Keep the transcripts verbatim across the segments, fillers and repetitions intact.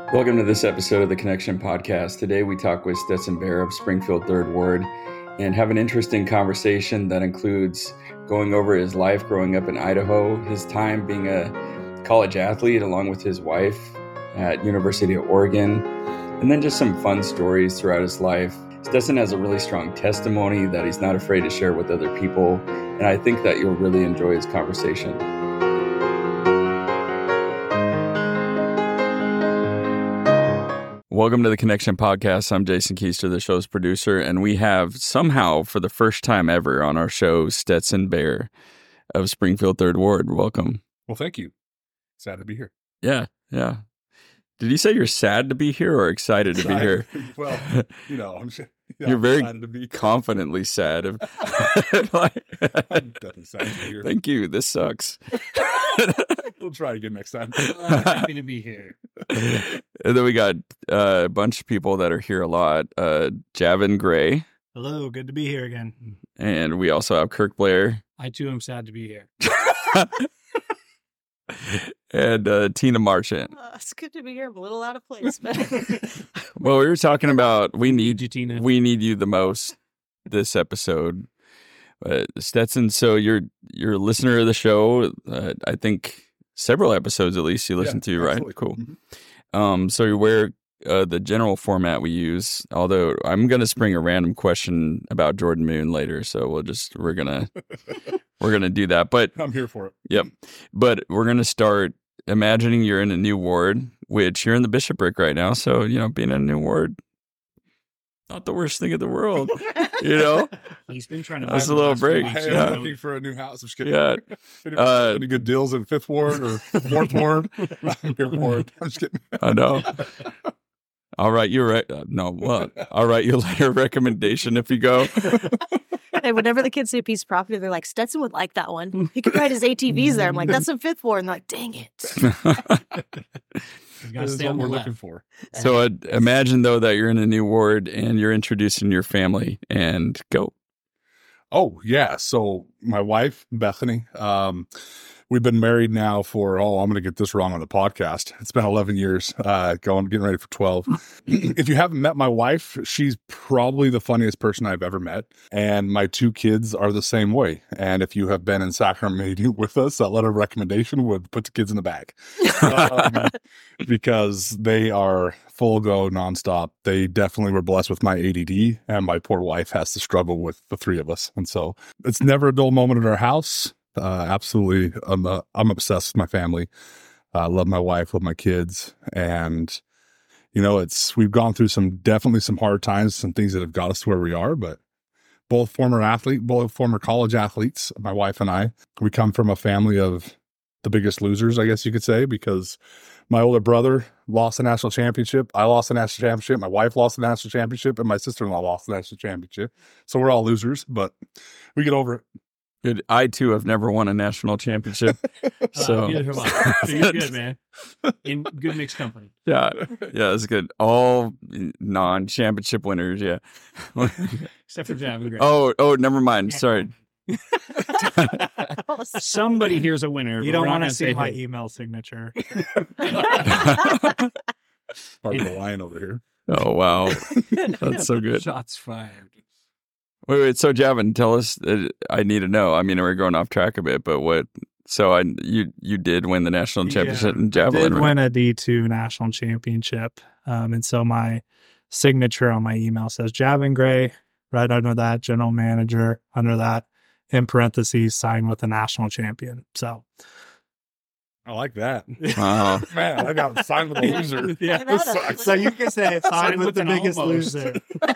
Welcome to this episode of the Connection Podcast. Today we talk with Stetson Bear of Springfield third Ward and have an interesting conversation that includes going over his life growing up in Idaho, his time being a college athlete along with his wife at University of Oregon, and then just some fun stories throughout his life. Stetson has a really strong testimony that he's not afraid to share with other people, and I think that you'll really enjoy his conversation. Welcome to the Connection Podcast. I'm Jason Keister, the show's producer, and we have somehow, for the first time ever on our show, Stetson Bear of Springfield third Ward. Welcome. Well, thank you. Sad to be here. Yeah, yeah. Did you say you're sad to be here or excited to be here? Well, you know, I'm sure. Yeah, You're I'm very excited to be confidently sad. Of, I'm definitely sad to be here. Thank you. This sucks. We'll try again next time. I'm happy to be here. And then we got uh, a bunch of people that are here a lot. Uh, Javin Gray. Hello, good to be here again. And we also have Kirk Blair. I too am sad to be here. and uh, Tina Marchant. Uh, it's good to be here. I'm a little out of place, but Well, we were talking about we need you, Tina. we need you the most this episode. Uh, Stetson, so you're you're a listener of the show. Uh, I think several episodes at least you listen Yeah, to, right? absolutely. Cool. Mhm. Um, so you're aware uh, the general format we use. Although I'm going to spring a random question about Jordan Moon later, so we'll just we're gonna we're gonna do that. But I'm here for it. yep, but we're gonna start imagining you're in a new ward, which you're in the bishopric right now. So you know, being in a new ward, not the worst thing in the world, you know. He's been trying to. That's buy a little the last few break. weeks, Hey, you I'm know. looking for a new house. I'm just kidding. Yeah. Any, Uh, any good deals in Fifth Ward or Fourth Ward? I'm here for it. I'm just kidding. I know. I'll write you right. Uh, no, well, I'll write you a letter of recommendation if you go. and whenever the kids see a piece of property, they're like, Stetson would like that one. He could ride his A T Vs there. I'm like, that's in Fifth Ward. And they're like, dang it. You gotta This is stay what on the we're left. looking for. So uh, imagine though that you're in a new ward and you're introducing your family and go. Oh, yeah. So my wife, Bethany, um, we've been married now for, oh, I'm going to get this wrong on the podcast. It's been eleven years, uh, going, getting ready for twelve. If you haven't met my wife, she's probably the funniest person I've ever met. And my two kids are the same way. And if you have been in Sacramento with us, that letter of recommendation would put the kids in the bag. um, because they are full go nonstop. They definitely were blessed with my A D D, and my poor wife has to struggle with the three of us. And so it's never a dull moment in our house. Uh, absolutely. I'm, uh, I'm obsessed with my family. I uh, love my wife, love my kids. And, you know, it's, we've gone through some, definitely some hard times, some things that have got us to where we are, but both former athlete, both former college athletes, my wife and I, we come from a family of the biggest losers, I guess you could say, because my older brother lost the national championship. I lost the national championship. My wife lost the national championship, and my sister-in-law lost the national championship. So we're all losers, but we get over it. Good. I too have never won a national championship. So Uh, neither have I. So you're good, man. In good mixed company. yeah, yeah, it's good. All non-championship winners. Yeah. Except for Javin Gray. oh, oh, never mind. Sorry. Somebody here's a winner. You but don't we're not want to gonna see say my who. email signature. Part of the line over here. Oh wow, that's so good. Shots fired. Wait, wait. So, Javin, tell us. Uh, I need to know. I mean, we're going off track a bit, but what? So, I you you did win the national championship in javelin, Did right? win a D two national championship. Um, and so my signature on my email says Javin Gray, right under that, general manager, under that, in parentheses, signed with the national champion. So, I like that. Wow. Man, I got signed with a loser. yeah. That sucks. So you can say signed Signed with with the an biggest almost. loser.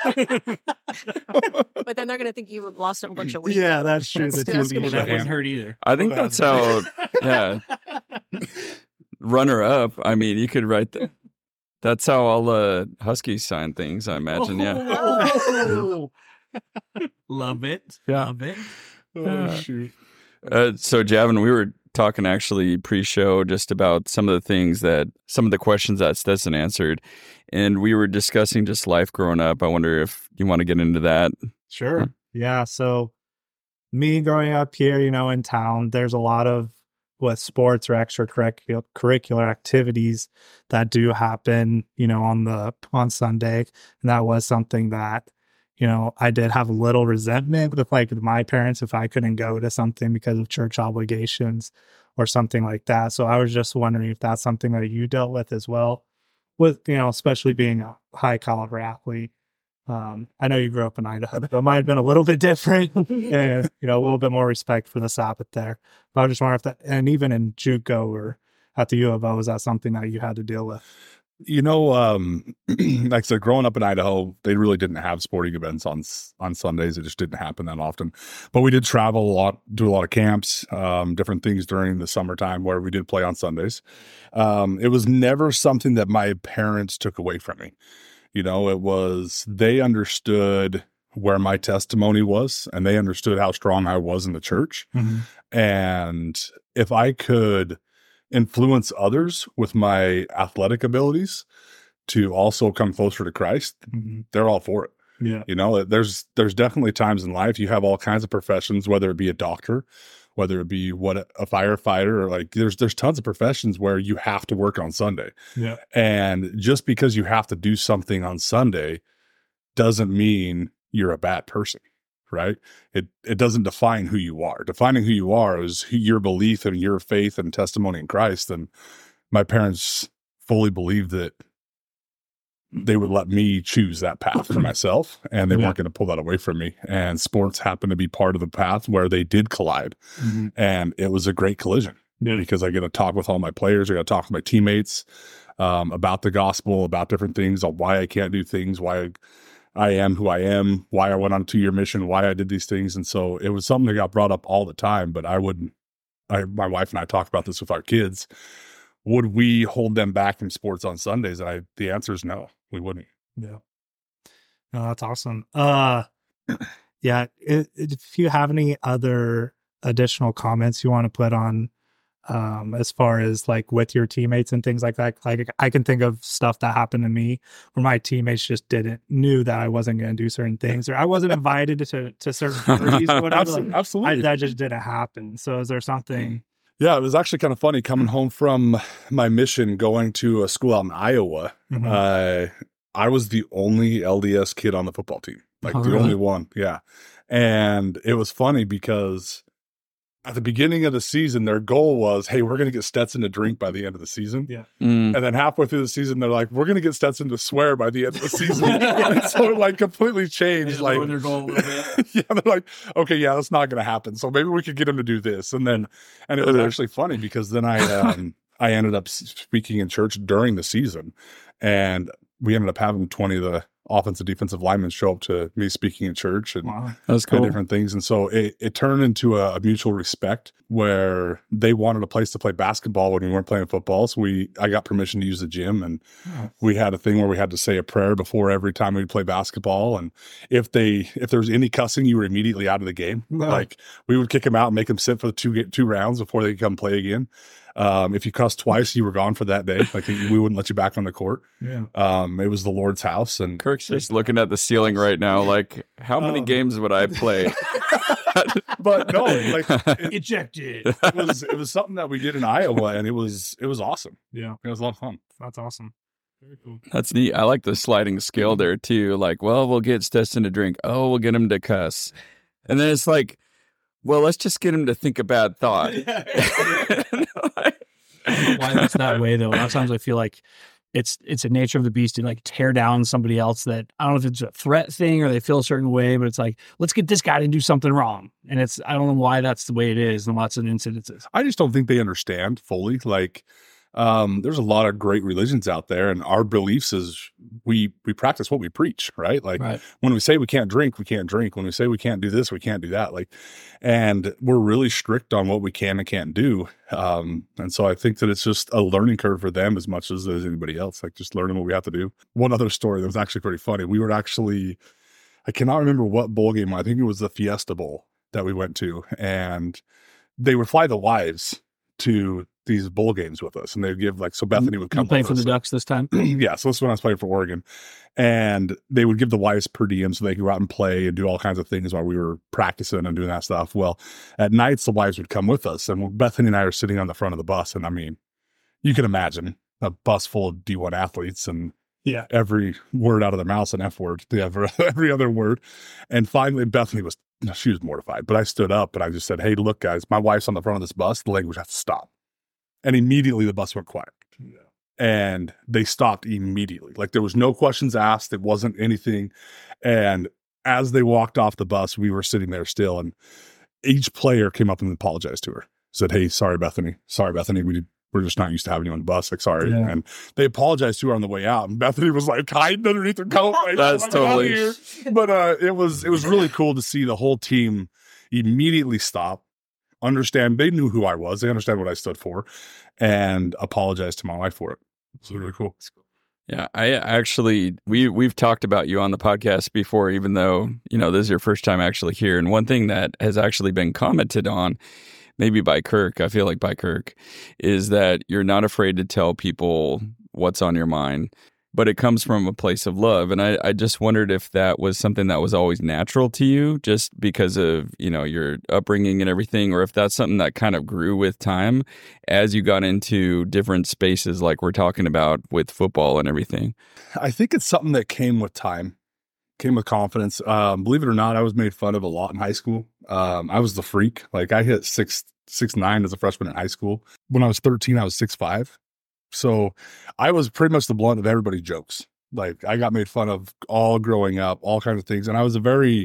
But then they're going to think you lost a bunch of weight. Yeah, that's true. That's- The that's T V gonna That be- show. wouldn't hurt either. I think that's how. Yeah. Runner up. I mean, you could write that. That's how all uh, Huskies sign things. I imagine. Yeah. Oh. Love it. Yeah. Love it. Oh, shoot. Uh, so, Javin, we were talking actually pre-show just about some of the things that some of the questions that Stetson answered, and we were discussing just life growing up. I wonder if you want to get into that. Sure. Yeah. So me growing up here, you know, in town, there's a lot of with sports or extracurricular curricular activities that do happen, you know, on the on Sunday. And that was something that, you know, I did have a little resentment with like my parents if I couldn't go to something because of church obligations or something like that. So I was just wondering if that's something that you dealt with as well, with, you know, especially being a high caliber athlete. Um, I know you grew up in Idaho, but it might have been a little bit different and, you know, a little bit more respect for the Sabbath there. But I was just wondering if that, and even in JUCO or at the U of O, is that something that you had to deal with? You know, um, like I said, growing up in Idaho, they really didn't have sporting events on on Sundays. It just didn't happen that often. But we did travel a lot, do a lot of camps, um, different things during the summertime where we did play on Sundays. Um, it was never something that my parents took away from me. You know, it was, they understood where my testimony was and they understood how strong I was in the church. Mm-hmm. And if I could influence others with my athletic abilities to also come closer to Christ, Mm-hmm. they're all for it. Yeah. You know, there's, there's definitely times in life you have all kinds of professions, whether it be a doctor, whether it be what a firefighter, or like there's, there's tons of professions where you have to work on Sunday. Yeah. And just because you have to do something on Sunday doesn't mean you're a bad person, right? It it doesn't define who you are. Defining who you are is who, your belief and your faith and testimony in Christ. And my parents fully believed that they would let me choose that path for myself, and they Yeah. weren't going to pull that away from me. And sports happened to be part of the path where they did collide. Mm-hmm. And it was a great collision. Yeah. Because I get to talk with all my players, I got to talk with my teammates um, about the gospel, about different things, on why I can't do things, why I am who I am, why I went on a two-year mission, why I did these things. And so it was something that got brought up all the time, but I wouldn't, I, my wife and I talk about this with our kids. Would we hold them back from sports on Sundays? And I, the answer is no, we wouldn't. Yeah. No, that's awesome. Uh, yeah. It, it- if you have any other additional comments you want to put on, um, as far as like with your teammates and things like that, like I can think of stuff that happened to me where my teammates just didn't knew that I wasn't going to do certain things, or I wasn't invited to to certain parties or whatever. Absolutely. Like, I, absolutely. that just didn't happen. So is there something? Yeah, it was actually kind of funny coming home from my mission, going to a school out in Iowa. Mhm. Uh, I was the only L D S kid on the football team, like Oh, the really? only one. Yeah. And it was funny because at the beginning of the season, their goal was, hey, we're going to get Stetson to drink by the end of the season. Yeah. Mm. And then halfway through the season, they're like, we're going to get Stetson to swear by the end of the season. And so it like completely changed. Lower Like, their goal a little bit. yeah, they're like, okay, yeah, that's not going to happen. So maybe we could get him to do this. And then, and it was actually funny because then I, um, I ended up speaking in church during the season, and we ended up having twenty of the offensive defensive linemen show up to me speaking in church and Wow. That's kind cool. of different things. And so it, it turned into a, a mutual respect where they wanted a place to play basketball when we weren't playing football. So we, I got permission to use the gym, and Oh. we had a thing where we had to say a prayer before every time we'd play basketball. And if they, if there was any cussing, you were immediately out of the game. Wow. Like we would kick them out and make them sit for the two, two rounds before they could come play again. Um, if you cussed twice, you were gone for that day. Like we wouldn't let you back on the court. Yeah. Um, it was the Lord's house, and Kirk's just looking at the ceiling right now, like, how many Um, games would I play? but no, like it, Ejected. it was it was something that we did in Iowa, and it was it was awesome. Yeah. It was a lot of fun. That's awesome. Very cool. That's neat. I like the sliding scale there too. Like, well, we'll get Stetson to drink. Oh, we'll get him to cuss. And then it's like, well, let's just get him to think a bad thought. Why that's that way though? A lot of times I feel like it's it's a nature of the beast to like tear down somebody else that I don't know if it's a threat thing or they feel a certain way, but it's like, let's get this guy to do something wrong. And it's I don't know why that's the way it is in lots of incidences. I just don't think they understand fully. Like, um, there's a lot of great religions out there, and our beliefs is we we practice what we preach, right? Like Right. when we say we can't drink, we can't drink. When we say we can't do this, we can't do that. Like, and we're really strict on what we can and can't do. Um, and so I think that it's just a learning curve for them as much as there's anybody else. Like just learning what we have to do. One other story that was actually pretty funny. We were actually, I cannot remember what bowl game. I think it was the Fiesta Bowl that we went to, and they would fly the wives to these bowl games with us, and they'd give like so Bethany would come You playing with for us. the Ducks this time? Yeah, so this is when I was playing for Oregon, and they would give the wives per diem so they could go out and play and do all kinds of things while we were practicing and doing that stuff. Well, at nights the wives would come with us, and Bethany and I are sitting on the front of the bus, and I mean, you can imagine a bus full of D one athletes and Yeah. every word out of their mouth's an F word, the every, every other word. And finally, Bethany was, she was mortified, but I stood up and I just said, hey, look, guys, my wife's on the front of this bus. The language has to stop. And immediately the bus went quiet. Yeah. And they stopped immediately. Like there was no questions asked. It wasn't anything. And as they walked off the bus, we were sitting there still. And each player came up and apologized to her. Said, hey, sorry, Bethany. Sorry, Bethany. We We're just not used to having you on the bus. Like, sorry. Yeah. And they apologized to her on the way out. And Bethany was like hiding underneath her coat. Like, That's "I'm out totally- here." But uh, it was it was really cool to see the whole team immediately stop, understand. They knew who I was. They understand what I stood for, and apologize to my wife for it. It was really cool. Yeah, I actually we we've talked about you on the podcast before, even though you know this is your first time actually here. And one thing that has actually been commented on, maybe by Kirk, I feel like by Kirk, is that you're not afraid to tell people what's on your mind, but it comes from a place of love. And I, I just wondered if that was something that was always natural to you just because of, you know, your upbringing and everything, or if that's something that kind of grew with time as you got into different spaces like we're talking about with football and everything. I think it's something that came with time, came with confidence. Um, believe it or not, I was made fun of a lot in high school. Um, I was the freak. Like I hit six, six, nine as a freshman in high school. When I was thirteen, I was six, five. So I was pretty much the blunt of everybody's jokes. Like I got made fun of all growing up, all kinds of things. And I was a very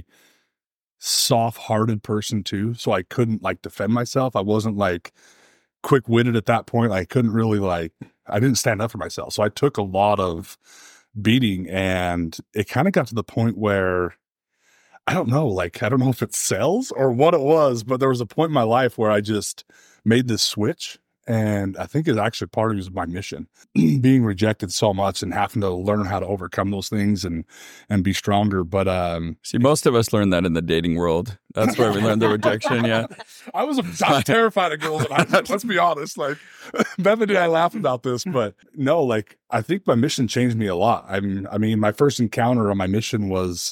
soft-hearted person too. So I couldn't like defend myself. I wasn't like quick-witted at that point. I couldn't really like, I didn't stand up for myself. So I took a lot of beating, and it kind of got to the point where I don't know, like, I don't know if it sells or what it was, but there was a point in my life where I just made this switch. And I think it's actually part of it was my mission, being rejected so much and having to learn how to overcome those things and, and be stronger. But, um, See, most of us learn that in the dating world. That's where we learn the rejection. Yeah. I was, I was terrified of girls. And I, let's be honest, like Bethany and I laugh about this, but no, like, I think my mission changed me a lot. I mean, I mean, my first encounter on my mission was,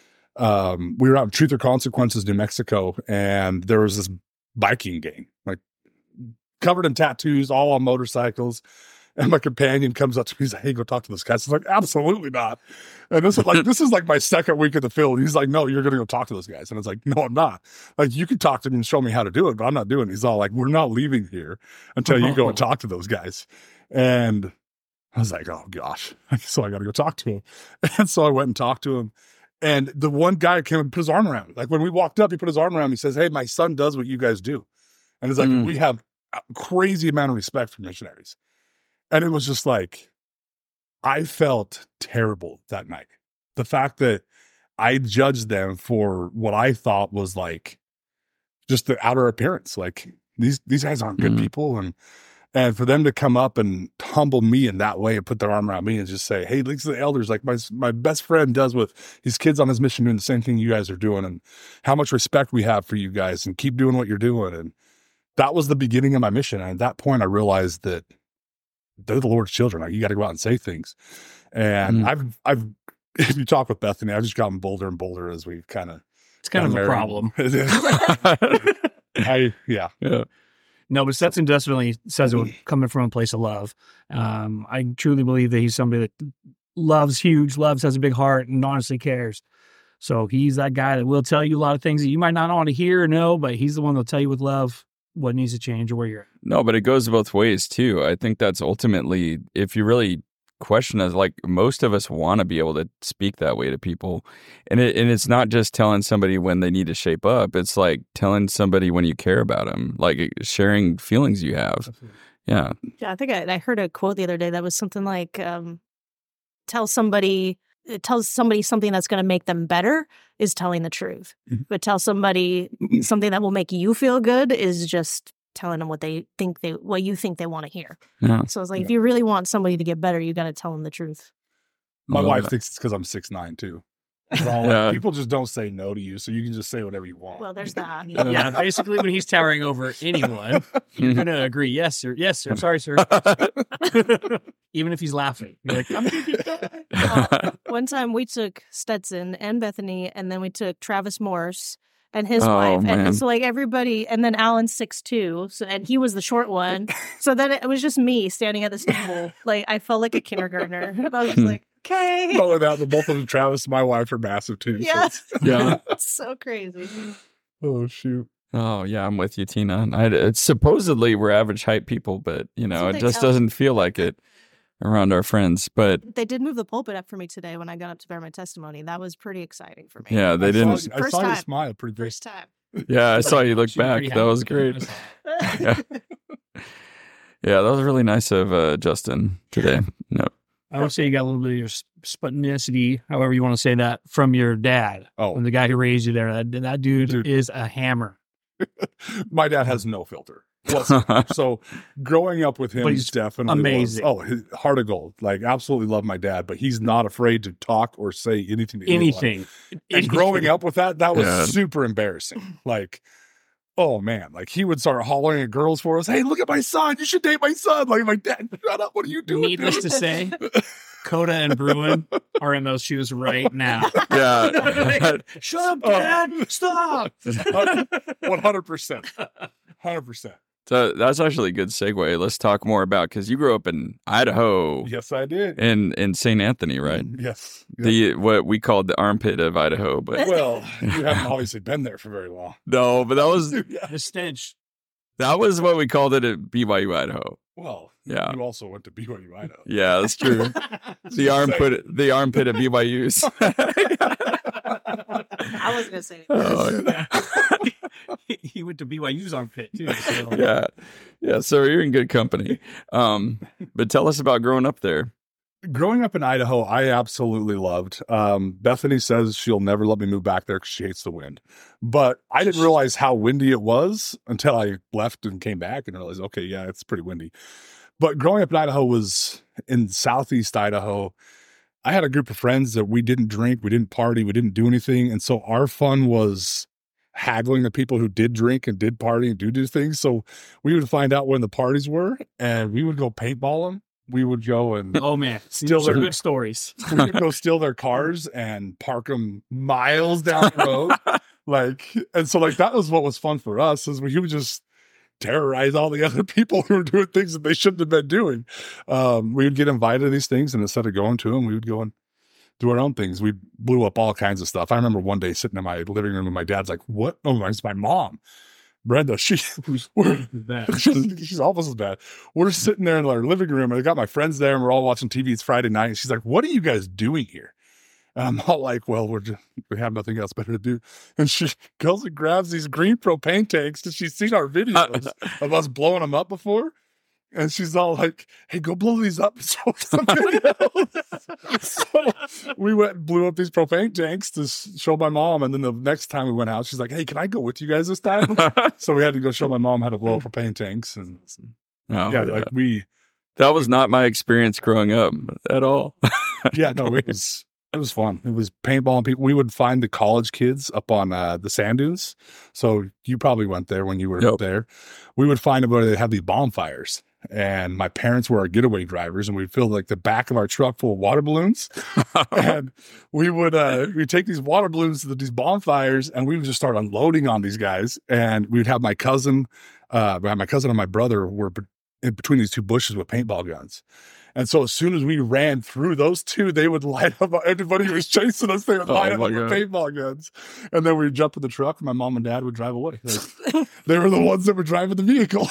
um, we were out in Truth or Consequences, New Mexico, and there was this biking gang, like covered in tattoos, all on motorcycles. And my companion comes up to me, he's like, hey, go talk to those guys. I was like, absolutely not. And this is like, this is like my second week at the field. He's like, no, you're going to go talk to those guys. And I was like, no, I'm not. Like, you can talk to them and show me how to do it, but I'm not doing it. He's all like, we're not leaving here until you go and talk to those guys. And I was like, oh gosh. So I got to go talk to him. And so I went and talked to him. And the one guy came and put his arm around me. Like when we walked up, he put his arm around me. He says, hey, my son does what you guys do. And it's like, Mm. we have a crazy amount of respect for missionaries. And it was just like, I felt terrible that night. The fact that I judged them for what I thought was like just the outer appearance. Like these, these guys aren't good Mhm. people. And, and for them to come up and humble me in that way and put their arm around me and just say, hey, these are the elders. Like my, my best friend does with his kids on his mission doing the same thing you guys are doing, and how much respect we have for you guys, and keep doing what you're doing. And that was the beginning of my mission. And at that point, I realized that they're the Lord's children. Like, you got to go out and say things. And Mm. I've, I've, if you talk with Bethany, I've just gotten bolder and bolder as we've kind of, It's kind of a married. problem. It is. I, yeah. Yeah. No, but Stetson definitely says it coming from a place of love. Um, I truly believe that he's somebody that loves huge, loves, has a big heart, and honestly cares. So he's that guy that will tell you a lot of things that you might not want to hear or know, but he's the one that'll tell you with love what needs to change or where you're at. No, but it goes both ways too. I think that's ultimately, if you really question us, like most of us want to be able to speak that way to people. And it, and it's not just telling somebody when they need to shape up. It's like telling somebody when you care about them, like sharing feelings you have. Yeah. Yeah, I think I, I heard a quote the other day that was something like, um, tell somebody, it tells somebody something that's going to make them better is telling the truth. Mhm. But tell somebody something that will make you feel good is just telling them what they think they, what you think they want to hear. Yeah. So it's like, if you really want somebody to get better, you got to tell them the truth. My Love wife that. thinks it's because I'm six nine too. Well, Yeah. people just don't say no to you, so you can just say whatever you want. Well, there's that. Yeah, basically, when he's towering over anyone, you're gonna agree. Yes, sir. Yes, sir. Sorry, sir. Even if he's laughing, you're like, I'm gonna get done. Uh, one time we took Stetson and Bethany, and then we took Travis Morse and his Oh, wife, man. and so like everybody, and then Alan's six two, so and he was the short one. So then it was just me standing at this table, like I felt like a kindergartner. And I was just like, okay, Not only that, but both of them, Travis and my wife, are massive too. so yeah, it's- Yeah. it's so crazy. Oh shoot. Oh yeah, I'm with you, Tina. I, it's supposedly we're average height people, but you know, what it they just tell us. doesn't feel like it around our friends. But They did move the pulpit up for me today when I got up to bear my testimony. That was pretty exciting for me. yeah, they I didn't. Saw, I First saw you time. smile pretty big. First time. Yeah, I saw you look She was back. pretty That was happy. great. I saw Yeah. Yeah, that was really nice of uh, Justin today. No. I would say you got a little bit of your sp- spontaneity, however you want to say that, from your dad. Oh. From the guy who raised you there. That, that dude, Dude. is a hammer. My dad has no filter. whatsoever. So growing up with him, But he's definitely amazing. Was, oh, his, heart of gold. Like absolutely love my dad, but he's not afraid to talk or say anything to anyone. Anything. And growing up with that, that was Yeah. super embarrassing. Like, oh man, like he would start hollering at girls for us. Hey, look at my son. You should date my son. Like my dad, shut up. What are you doing? Needless to say, Coda and Bruin are in those shoes right now. Yeah. Shut up, Dad! Stop! One hundred percent. One hundred percent. So that's actually a good segue. Let's talk more about, because you grew up in Idaho, Yes, I did. in in Saint Anthony, right? Yes. Yes. The what we called the armpit of Idaho, but Well, you haven't obviously been there for very long. no, but that was Yeah. The stench. that was what we called it at B Y U Idaho. Well, Yeah. you also went to B Y U Idaho. Yeah, that's true. The armpit, the armpit of B Y U's. I was gonna say. Oh, yeah. He went to B Y U's armpit too. So. yeah, yeah. So you're in good company. Um, but tell us about growing up there. Growing up in Idaho, I absolutely loved. Um, Bethany says she'll never let me move back there because she hates the wind. But I didn't realize how windy it was until I left and came back and realized, okay, yeah, it's pretty windy. But growing up in Idaho was in southeast Idaho. I had a group of friends that we didn't drink, we didn't party, we didn't do anything. And so our fun was haggling the people who did drink and did party and do do things. So we would find out when the parties were and we would go paintball them. We would go and Oh man, Still these are there. good stories. we would go steal their cars and park them miles down the road. Like, and so like that was what was fun for us, is we would just terrorize all the other people who were doing things that they shouldn't have been doing. Um, we would get invited to these things, and instead of going to them, we would go and do our own things. We blew up all kinds of stuff. I remember one day sitting in my living room and my dad's like, "What?" Oh, it's my mom, Brenda. She, we're, That. she's, she's almost as bad. We're sitting there in our living room, and I got my friends there, and we're all watching T V. It's Friday night, and she's like, "What are you guys doing here?" And I'm all like, "Well, we're just, we have nothing else better to do." And she goes and grabs these green propane tanks because she's seen our videos of us blowing them up before. And she's all like, "Hey, go blow these up." So, something else. So we went and blew up these propane tanks to s- show my mom. And then the next time we went out, she's like, "Hey, can I go with you guys this time?" So we had to go show my mom how to blow up propane tanks. And Oh, yeah, like we, that was not my experience growing up at all. yeah, no, it was, it was fun. It was paintballing people. We would find the college kids up on uh, the sand dunes. So you probably went there when you were Yep. there. We would find them where they had these bonfires. And my parents were our getaway drivers, and we'd fill like the back of our truck full of water balloons. And we would uh we'd take these water balloons to these bonfires, and we would just start unloading on these guys. And we'd have my cousin, uh my cousin and my brother were be- in between these two bushes with paintball guns. And so as soon as we ran through those two, they would light up everybody who was chasing us. They would Oh light up my with God. paintball guns. And then we'd jump in the truck, and my mom and dad would drive away. Like, they were the ones that were driving the vehicle.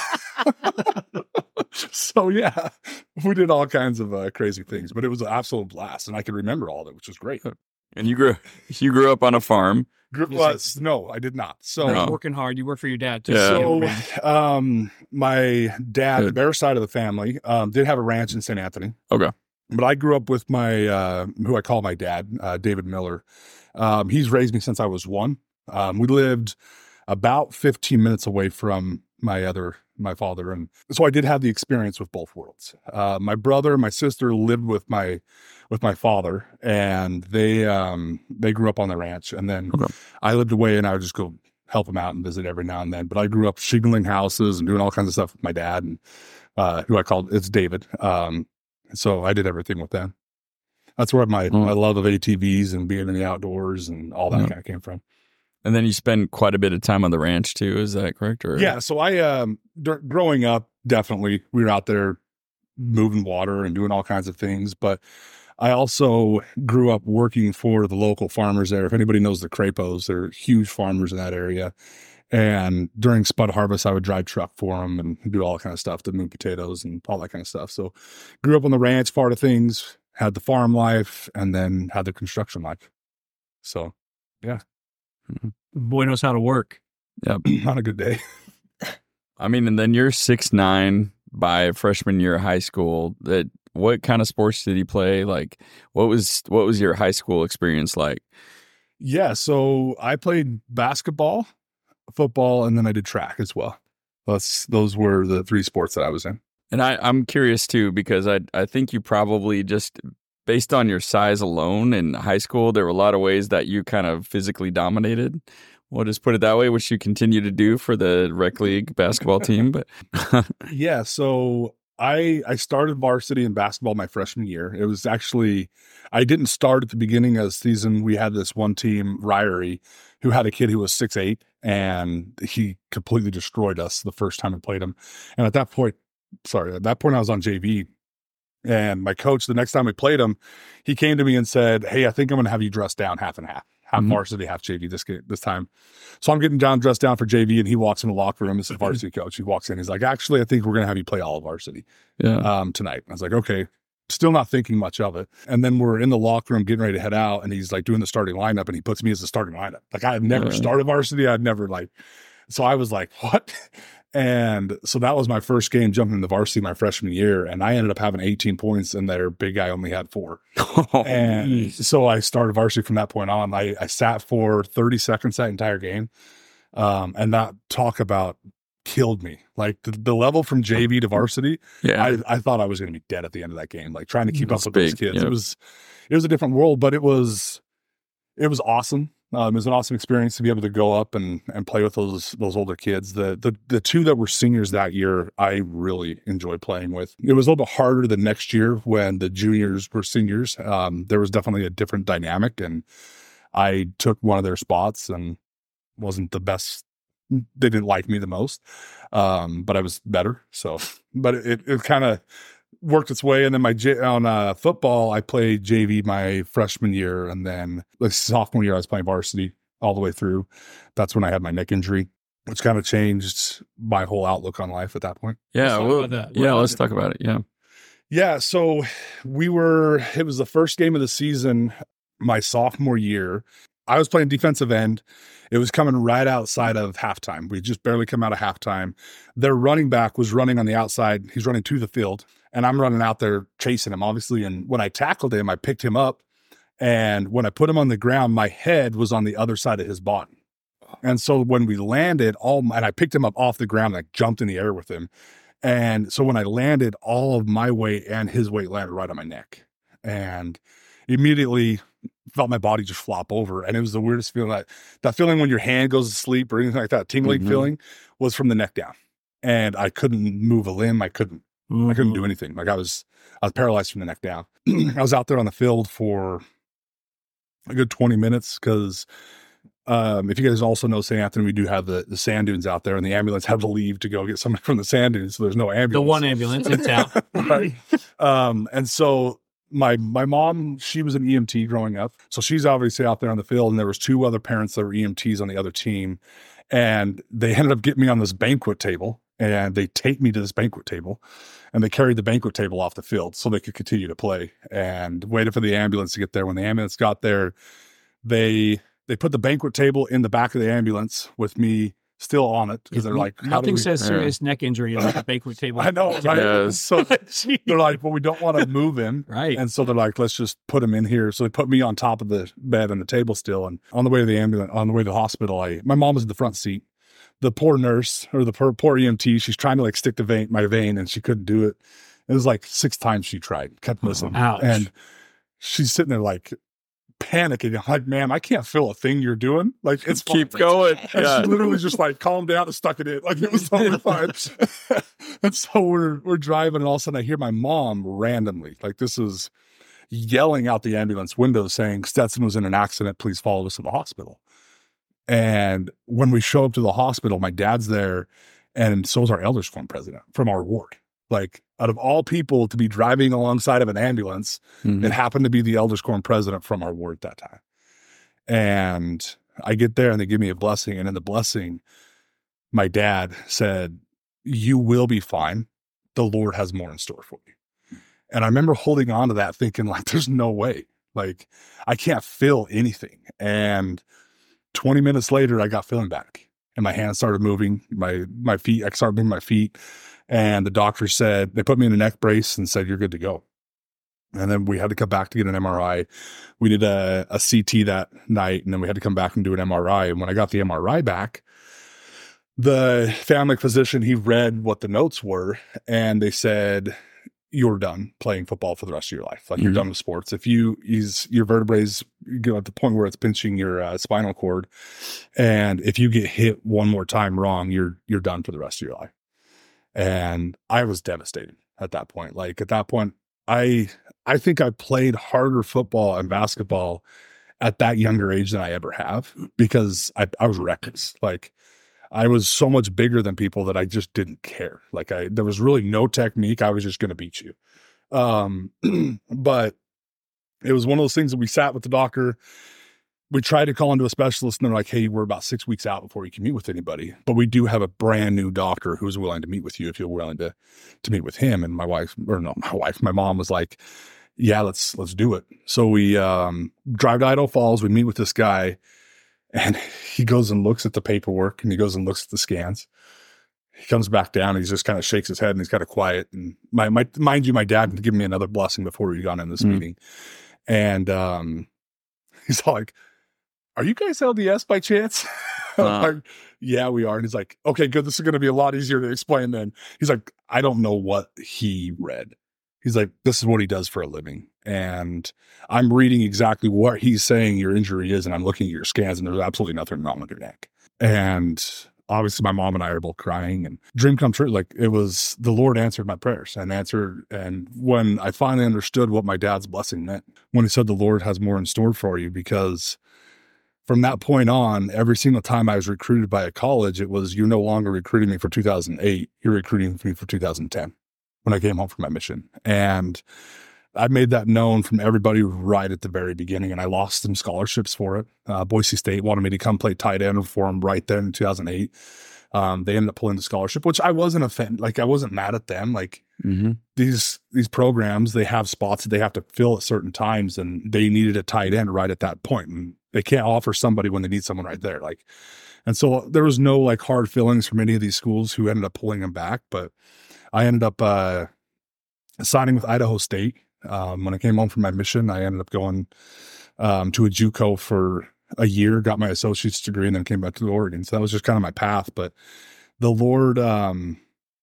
So yeah, we did all kinds of uh, crazy things, but it was an absolute blast, and I can remember all of it, which was great. And you grew you grew up on a farm. Group was no, I did not. So, No. Working hard. You work for your dad too. Yeah. so um, my dad, Good. their side of the family, um, did have a ranch in Saint Anthony. Okay. But I grew up with my uh, who I call my dad, uh, David Miller. Um, he's raised me since I was one. Um, we lived about fifteen minutes away from my other my father. And so I did have the experience with both worlds. Uh, my brother, my sister lived with my, with my father, and they, um, they grew up on the ranch. And then Okay. I lived away, and I would just go help them out and visit every now and then. But I grew up shingling houses and doing all kinds of stuff with my dad, and, uh, who I called, it's David. Um, so I did everything with them. That's where my, Mm. my love of A T Vs and being in the outdoors and all that Yeah. kind of came from. And then you spend quite a bit of time on the ranch too. Is that correct? Or Yeah. So I, um, dur- growing up, definitely we were out there moving water and doing all kinds of things. But I also grew up working for the local farmers there. If anybody knows the Crapos, they're huge farmers in that area. And during spud harvest, I would drive truck for them and do all that kind of stuff, the moon potatoes and all that kind of stuff. So grew up on the ranch part of things, had the farm life, and then had the construction life. So Boy knows how to work. not a good day. I mean, and then you're six nine by freshman year of high school. That what kind of sports did you play? Like, what was what was your high school experience like? Yeah. So I played basketball, football, and then I did track as well. That's, those were the three sports that I was in. And I, I'm curious too, because I I think you probably just based on your size alone in high school, there were a lot of ways that you kind of physically dominated. We'll just put it that way, which you continue to do for the rec league basketball team. But Yeah. So I I started varsity in basketball my freshman year. It was actually, I didn't start at the beginning of the season. We had this one team, Ryrie, who had a kid who was six eight, and he completely destroyed us the first time I played him. And at that point, sorry, at that point I was on J V. And my coach, the next time we played him, he came to me and said, "Hey, I think I'm going to have you dressed down half and half, half Mhm. varsity, half J V this ga- this time." So I'm getting down, dressed down for J V, and he walks in the locker room. This is the varsity coach. He walks in. He's like, "Actually, I think we're going to have you play all of varsity yeah, um, tonight." I was like, "Okay." Still not thinking much of it. And then we're in the locker room getting ready to head out, and he's like doing the starting lineup, and he puts me as the starting lineup. Like I had never Yeah. started varsity. I'd never like, so I was like, "What?" And so that was my first game jumping into varsity my freshman year. And I ended up having eighteen points, and their big guy only had four. And so I started varsity from that point on. I, I sat for thirty seconds that entire game. Um, and that talk about killed me. Like the, the level from J V to varsity, yeah. I, I thought I was going to be dead at the end of that game, like trying to keep That's up with those big, kids. yep. It was, it was a different world, but it was, it was awesome. Um, it was an awesome experience to be able to go up and, and play with those, those older kids. The, the, the two that were seniors that year, I really enjoyed playing with. It was a little bit harder the next year when the juniors were seniors. Um, there was definitely a different dynamic, and I took one of their spots and wasn't the best. They didn't like me the most, um, but I was better. So, but it, it kind of worked its way. And then my J, on uh, football, I played J V my freshman year, and then like sophomore year, I was playing varsity all the way through. That's when I had my neck injury, which kind of changed my whole outlook on life at that point. yeah, Let's talk well, about that. yeah. What Let's was talk about it. Yeah, Yeah, so we were, it was the first game of the season my sophomore year. I was playing defensive end. It was coming right outside of halftime. We just barely come out of halftime. Their running back was running on the outside. He's running to the field, and I'm running out there chasing him, obviously. And when I tackled him, I picked him up. And when I put him on the ground, my head was on the other side of his body. And so when we landed, all my, and I picked him up off the ground, and I jumped in the air with him. And so when I landed, all of my weight and his weight landed right on my neck. And immediately felt my body just flop over. And it was the weirdest feeling. That, that feeling when your hand goes to sleep or anything like that, tingling Mhm. feeling, was from the neck down. And I couldn't move a limb. I couldn't, I couldn't do anything. Like I was, I was paralyzed from the neck down. I was out there on the field for a good twenty minutes because um, if you guys also know Saint Anthony, we do have the, the sand dunes out there, and the ambulance had to leave to go get somebody from the sand dunes. So there's no ambulance. The one ambulance in town. Right. Um, and so my my mom, she was an E M T growing up. So she's obviously out there on the field, and there was two other parents that were E M Ts on the other team. And they ended up getting me on this banquet table, and they take me to this banquet table, and they carried the banquet table off the field so they could continue to play, and waited for the ambulance to get there. When the ambulance got there, they they put the banquet table in the back of the ambulance with me still on it, because they're like, how do Nothing we, says serious neck injury like a banquet table. I know, right? Yes. So they're like, well, we don't want to move him. Right. And so they're like, let's just put him in here. So they put me on top of the bed and the table still. And on the way to the ambulance, on the way to the hospital, I, my mom was in the front seat, the poor nurse or the poor, poor E M T, she's trying to like stick the vein, my vein, and she couldn't do it. It was like six times she tried, kept missing. Ouch. And she's sitting there like panicking. I'm like, ma'am, I can't feel a thing you're doing. Like, it's Keep fine. going. And Yeah. she literally just like calmed down and stuck it in. Like, it was totally fine. And so we're we're driving, and all of a sudden I hear my mom randomly, like this is yelling out the ambulance window saying, Stetson was in an accident. Please follow us to the hospital. And when we show up to the hospital, my dad's there, and so is our Elders Forum president from our ward. Like, out of all people to be driving alongside of an ambulance, Mhm. it happened to be the Elders Quorum president from our ward at that time. And I get there and they give me a blessing. And in the blessing, my dad said, you will be fine. The Lord has more in store for you. And I remember holding on to that thinking like, there's no way. Like, I can't feel anything. And twenty minutes later, I got feeling back and my hands started moving. My, my feet, I started moving my feet. And the doctor said, they put me in a neck brace and said, you're good to go. And then we had to come back to get an M R I. We did a, a C T that night, and then we had to come back and do an M R I. And when I got the M R I back, the family physician, he read what the notes were, and they said, you're done playing football for the rest of your life. Like, you're Mhm. done with sports. If you use your vertebrae, you go at the point where it's pinching your uh, spinal cord. And if you get hit one more time wrong, you're, you're done for the rest of your life. And I was devastated at that point. Like, at that point, I, I think I played harder football and basketball at that younger age than I ever have, because I, I was reckless. Like, I was so much bigger than people that I just didn't care. Like, I, there was really no technique. I was just going to beat you. Um, but it was one of those things that we sat with the doctor. We tried to call into a specialist, and they're like, hey, we're about six weeks out before you can meet with anybody. But we do have a brand new doctor who's willing to meet with you if you're willing to, to meet with him. And my wife, or no, my wife, my mom was like, yeah, let's, let's do it. So we um, drive to Idaho Falls. We meet with this guy, and he goes and looks at the paperwork, and he goes and looks at the scans. He comes back down, and he just kind of shakes his head, and he's kind of quiet. And my, my, mind you, my dad had given me another blessing before we got in this Mm. meeting. And um, he's all like, are you guys L D S by chance? I'm Uh. like, yeah, we are. And he's like, okay, good. This is going to be a lot easier to explain then. He's like, I don't know what he read. He's like, this is what he does for a living. And I'm reading exactly what he's saying your injury is. And I'm looking at your scans, and there's absolutely nothing wrong with your neck. And obviously my mom and I are both crying, and dream come true. Like, it was, the Lord answered my prayers and answered. And when I finally understood what my dad's blessing meant, when he said the Lord has more in store for you, because from that point on, every single time I was recruited by a college, it was, you're no longer recruiting me for two thousand eight. You're recruiting me for two thousand ten when I came home from my mission. And I made that known from everybody right at the very beginning, and I lost some scholarships for it. Uh, Boise State wanted me to come play tight end for them right then in two thousand eight. Um, they ended up pulling the scholarship, which I wasn't offended. Like, I wasn't mad at them. Like, Mhm. these these programs, they have spots that they have to fill at certain times, and they needed a tight end right at that point. And they can't offer somebody when they need someone right there. Like, and so there was no like hard feelings from any of these schools who ended up pulling them back. But I ended up uh, signing with Idaho State. Um, when I came home from my mission, I ended up going um, to a JUCO for a year, got my associate's degree, and then came back to Oregon. So that was just kind of my path. But the Lord, um,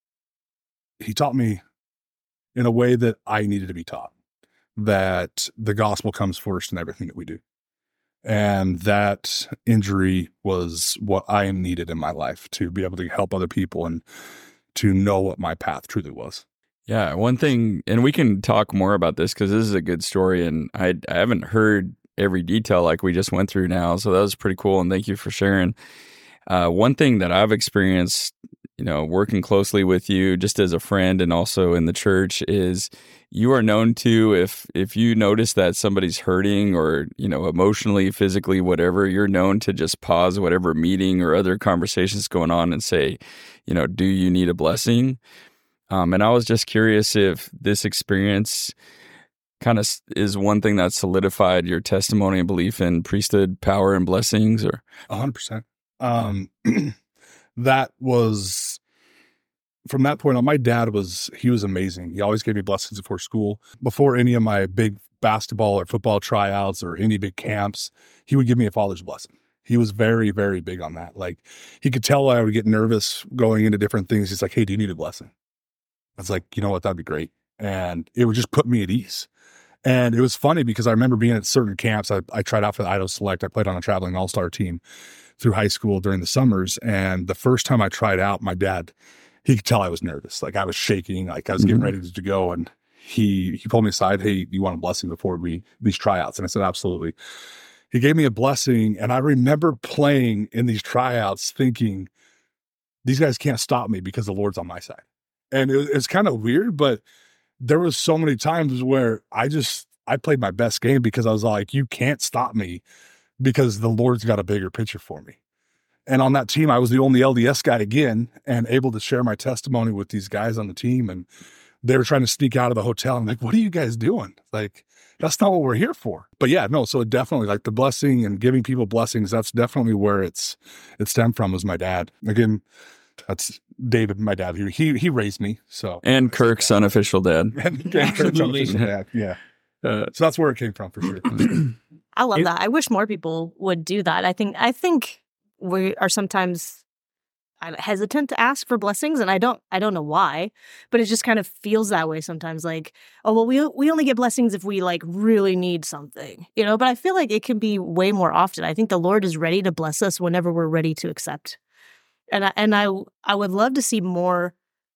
he taught me in a way that I needed to be taught, that the gospel comes first in everything that we do. And that injury was what I needed in my life to be able to help other people and to know what my path truly was. Yeah, one thing, and we can talk more about this because this is a good story, and I, I haven't heard every detail like we just went through now, so that was pretty cool, and thank you for sharing. Uh, one thing that I've experienced, you know, working closely with you just as a friend and also in the church, is you are known to, if if you notice that somebody's hurting or, you know, emotionally, physically, whatever, you're known to just pause whatever meeting or other conversations going on and say, you know, do you need a blessing? Um, and I was just curious if this experience kind of is one thing that solidified your testimony and belief in priesthood power and blessings, or A hundred percent. Um, that was, from that point on, my dad was, he was amazing. He always gave me blessings before school. Before any of my big basketball or football tryouts or any big camps, he would give me a father's blessing. He was very, very big on that. Like, he could tell I would get nervous going into different things. He's like, hey, do you need a blessing? I was like, you know what? That'd be great. And it would just put me at ease. And it was funny because I remember being at certain camps. I, I tried out for the Idaho Select. I played on a traveling all-star team through high school during the summers. And the first time I tried out, my dad, he could tell I was nervous. Like, I was shaking, like I was getting Mhm. ready to go. And he, he pulled me aside. Hey, you want a blessing before we, these tryouts? And I said, absolutely. He gave me a blessing. And I remember playing in these tryouts thinking, these guys can't stop me because the Lord's on my side. And it, it's kind of weird, but there was so many times where I just, I played my best game because I was like, you can't stop me because the Lord's got a bigger picture for me. And on that team, I was the only L D S guy again and able to share my testimony with these guys on the team. And they were trying to sneak out of the hotel. I'm like, what are you guys doing? Like, that's not what we're here for. But yeah, no, so it definitely, like, the blessing and giving people blessings, that's definitely where it's, it stemmed from, was my dad. Again, that's David, my dad. He he, he raised me. So And Kirk's unofficial dad. and, and Kirk's Absolutely. unofficial dad. Yeah. Uh, So that's where it came from for sure. I love It- that. I wish more people would do that. I think I think we are sometimes uh, hesitant to ask for blessings, and I don't I don't know why, but it just kind of feels that way sometimes. Like, oh well, we we only get blessings if we like really need something, you know. But I feel like it can be way more often. I think the Lord is ready to bless us whenever we're ready to accept, and I, and I I would love to see more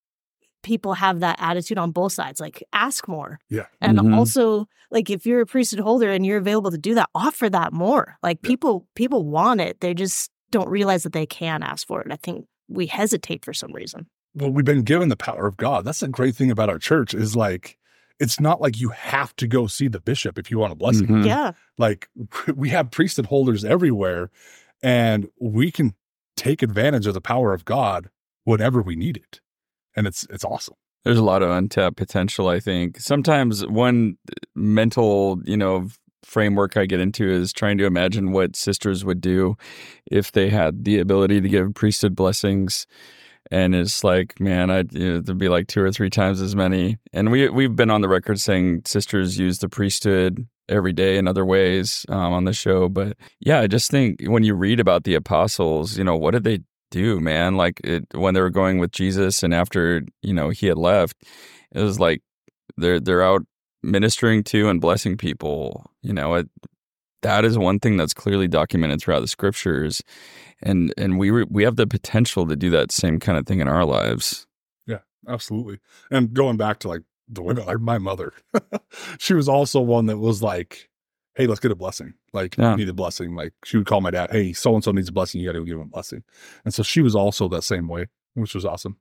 people have that attitude on both sides. Like, ask more. Yeah. And Mhm. also, like, if you're a priesthood holder and you're available to do that, offer that more. Like, Yeah. people people want it. They just don't realize that they can ask for it. I think we hesitate for some reason. Well, we've been given the power of God. That's the great thing about our church is, like, it's not like you have to go see the bishop if you want a blessing. Mhm. Yeah. Like, we have priesthood holders everywhere, and we can take advantage of the power of God whenever we need it. And it's it's awesome. There's a lot of untapped potential, I think. Sometimes one mental, you know, framework I get into is trying to imagine what sisters would do if they had the ability to give priesthood blessings. And it's like, man, I'd, you know, there'd be like two or three times as many. And we, we've been on the record saying sisters use the priesthood every day in other ways um, on the show. But yeah, I just think when you read about the apostles, you know, what did they do, man? Like, it, when they were going with Jesus and after, you know, he had left, it was like they're they're out ministering to and blessing people. You know, it, that is one thing that's clearly documented throughout the scriptures, and and we re, we have the potential to do that same kind of thing in our lives. Yeah, absolutely. And going back to, like, the women, like my mother, she was also one that was like, hey, let's get a blessing. Like, Yeah. you need a blessing. Like, she would call my dad, hey, so-and-so needs a blessing. You got to give him a blessing. And so she was also that same way, which was awesome.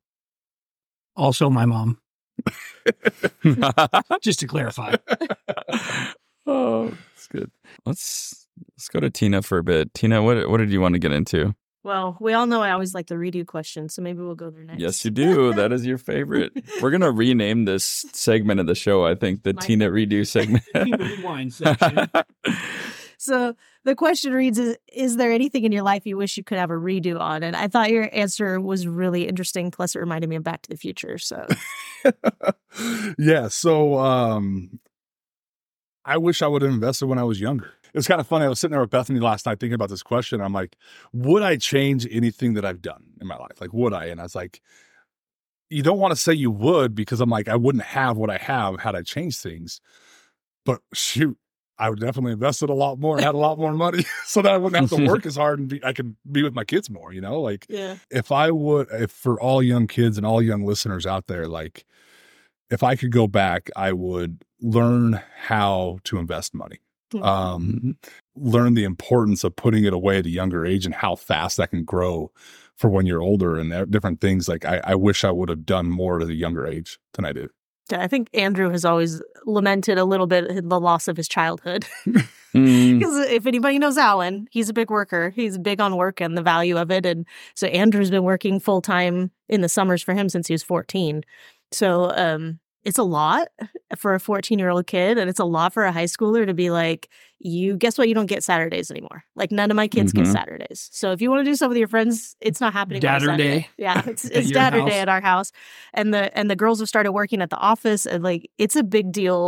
Also, my mom, just to clarify. Oh, that's good. Let's let's go to Tina for a bit. Tina, what what did you want to get into? Well, we all know I always like the redo question, so maybe we'll go there next. Yes, you do. That is your favorite. We're gonna rename this segment of the show, I think, the My- Tina Redo segment. Rewind section. So the question reads, is, is there anything in your life you wish you could have a redo on? And I thought your answer was really interesting. Plus, it reminded me of Back to the Future. So Yeah. So um, I wish I would have invested when I was younger. It was kind of funny. I was sitting there with Bethany last night thinking about this question. I'm like, would I change anything that I've done in my life? Like, would I? And I was like, you don't want to say you would, because I'm like, I wouldn't have what I have had I changed things. But shoot, I would definitely invested a lot more and had a lot more money so that I wouldn't have to work as hard and be, I could be with my kids more, you know? Like, yeah, if I would, if for all young kids and all young listeners out there, like, if I could go back, I would learn how to invest money. Um, learn the importance of putting it away at a younger age and how fast that can grow for when you're older and different things. Like, I, I wish I would have done more at a younger age than I did. I think Andrew has always lamented a little bit the loss of his childhood. Mm. Because if anybody knows Alan, he's a big worker. He's big on work and the value of it. And so Andrew's been working full time in the summers for him since he was fourteen. So um, it's a lot for a fourteen-year-old kid, and it's a lot for a high schooler to be like, you guess what? You don't get Saturdays anymore. Like, none of my kids Mhm. get Saturdays. So if you want to do something with your friends, it's not happening. on a Dadder Saturday. day. Yeah, it's, At it's your Dadder house. day at our house, and the and the girls have started working at the office, and like, it's a big deal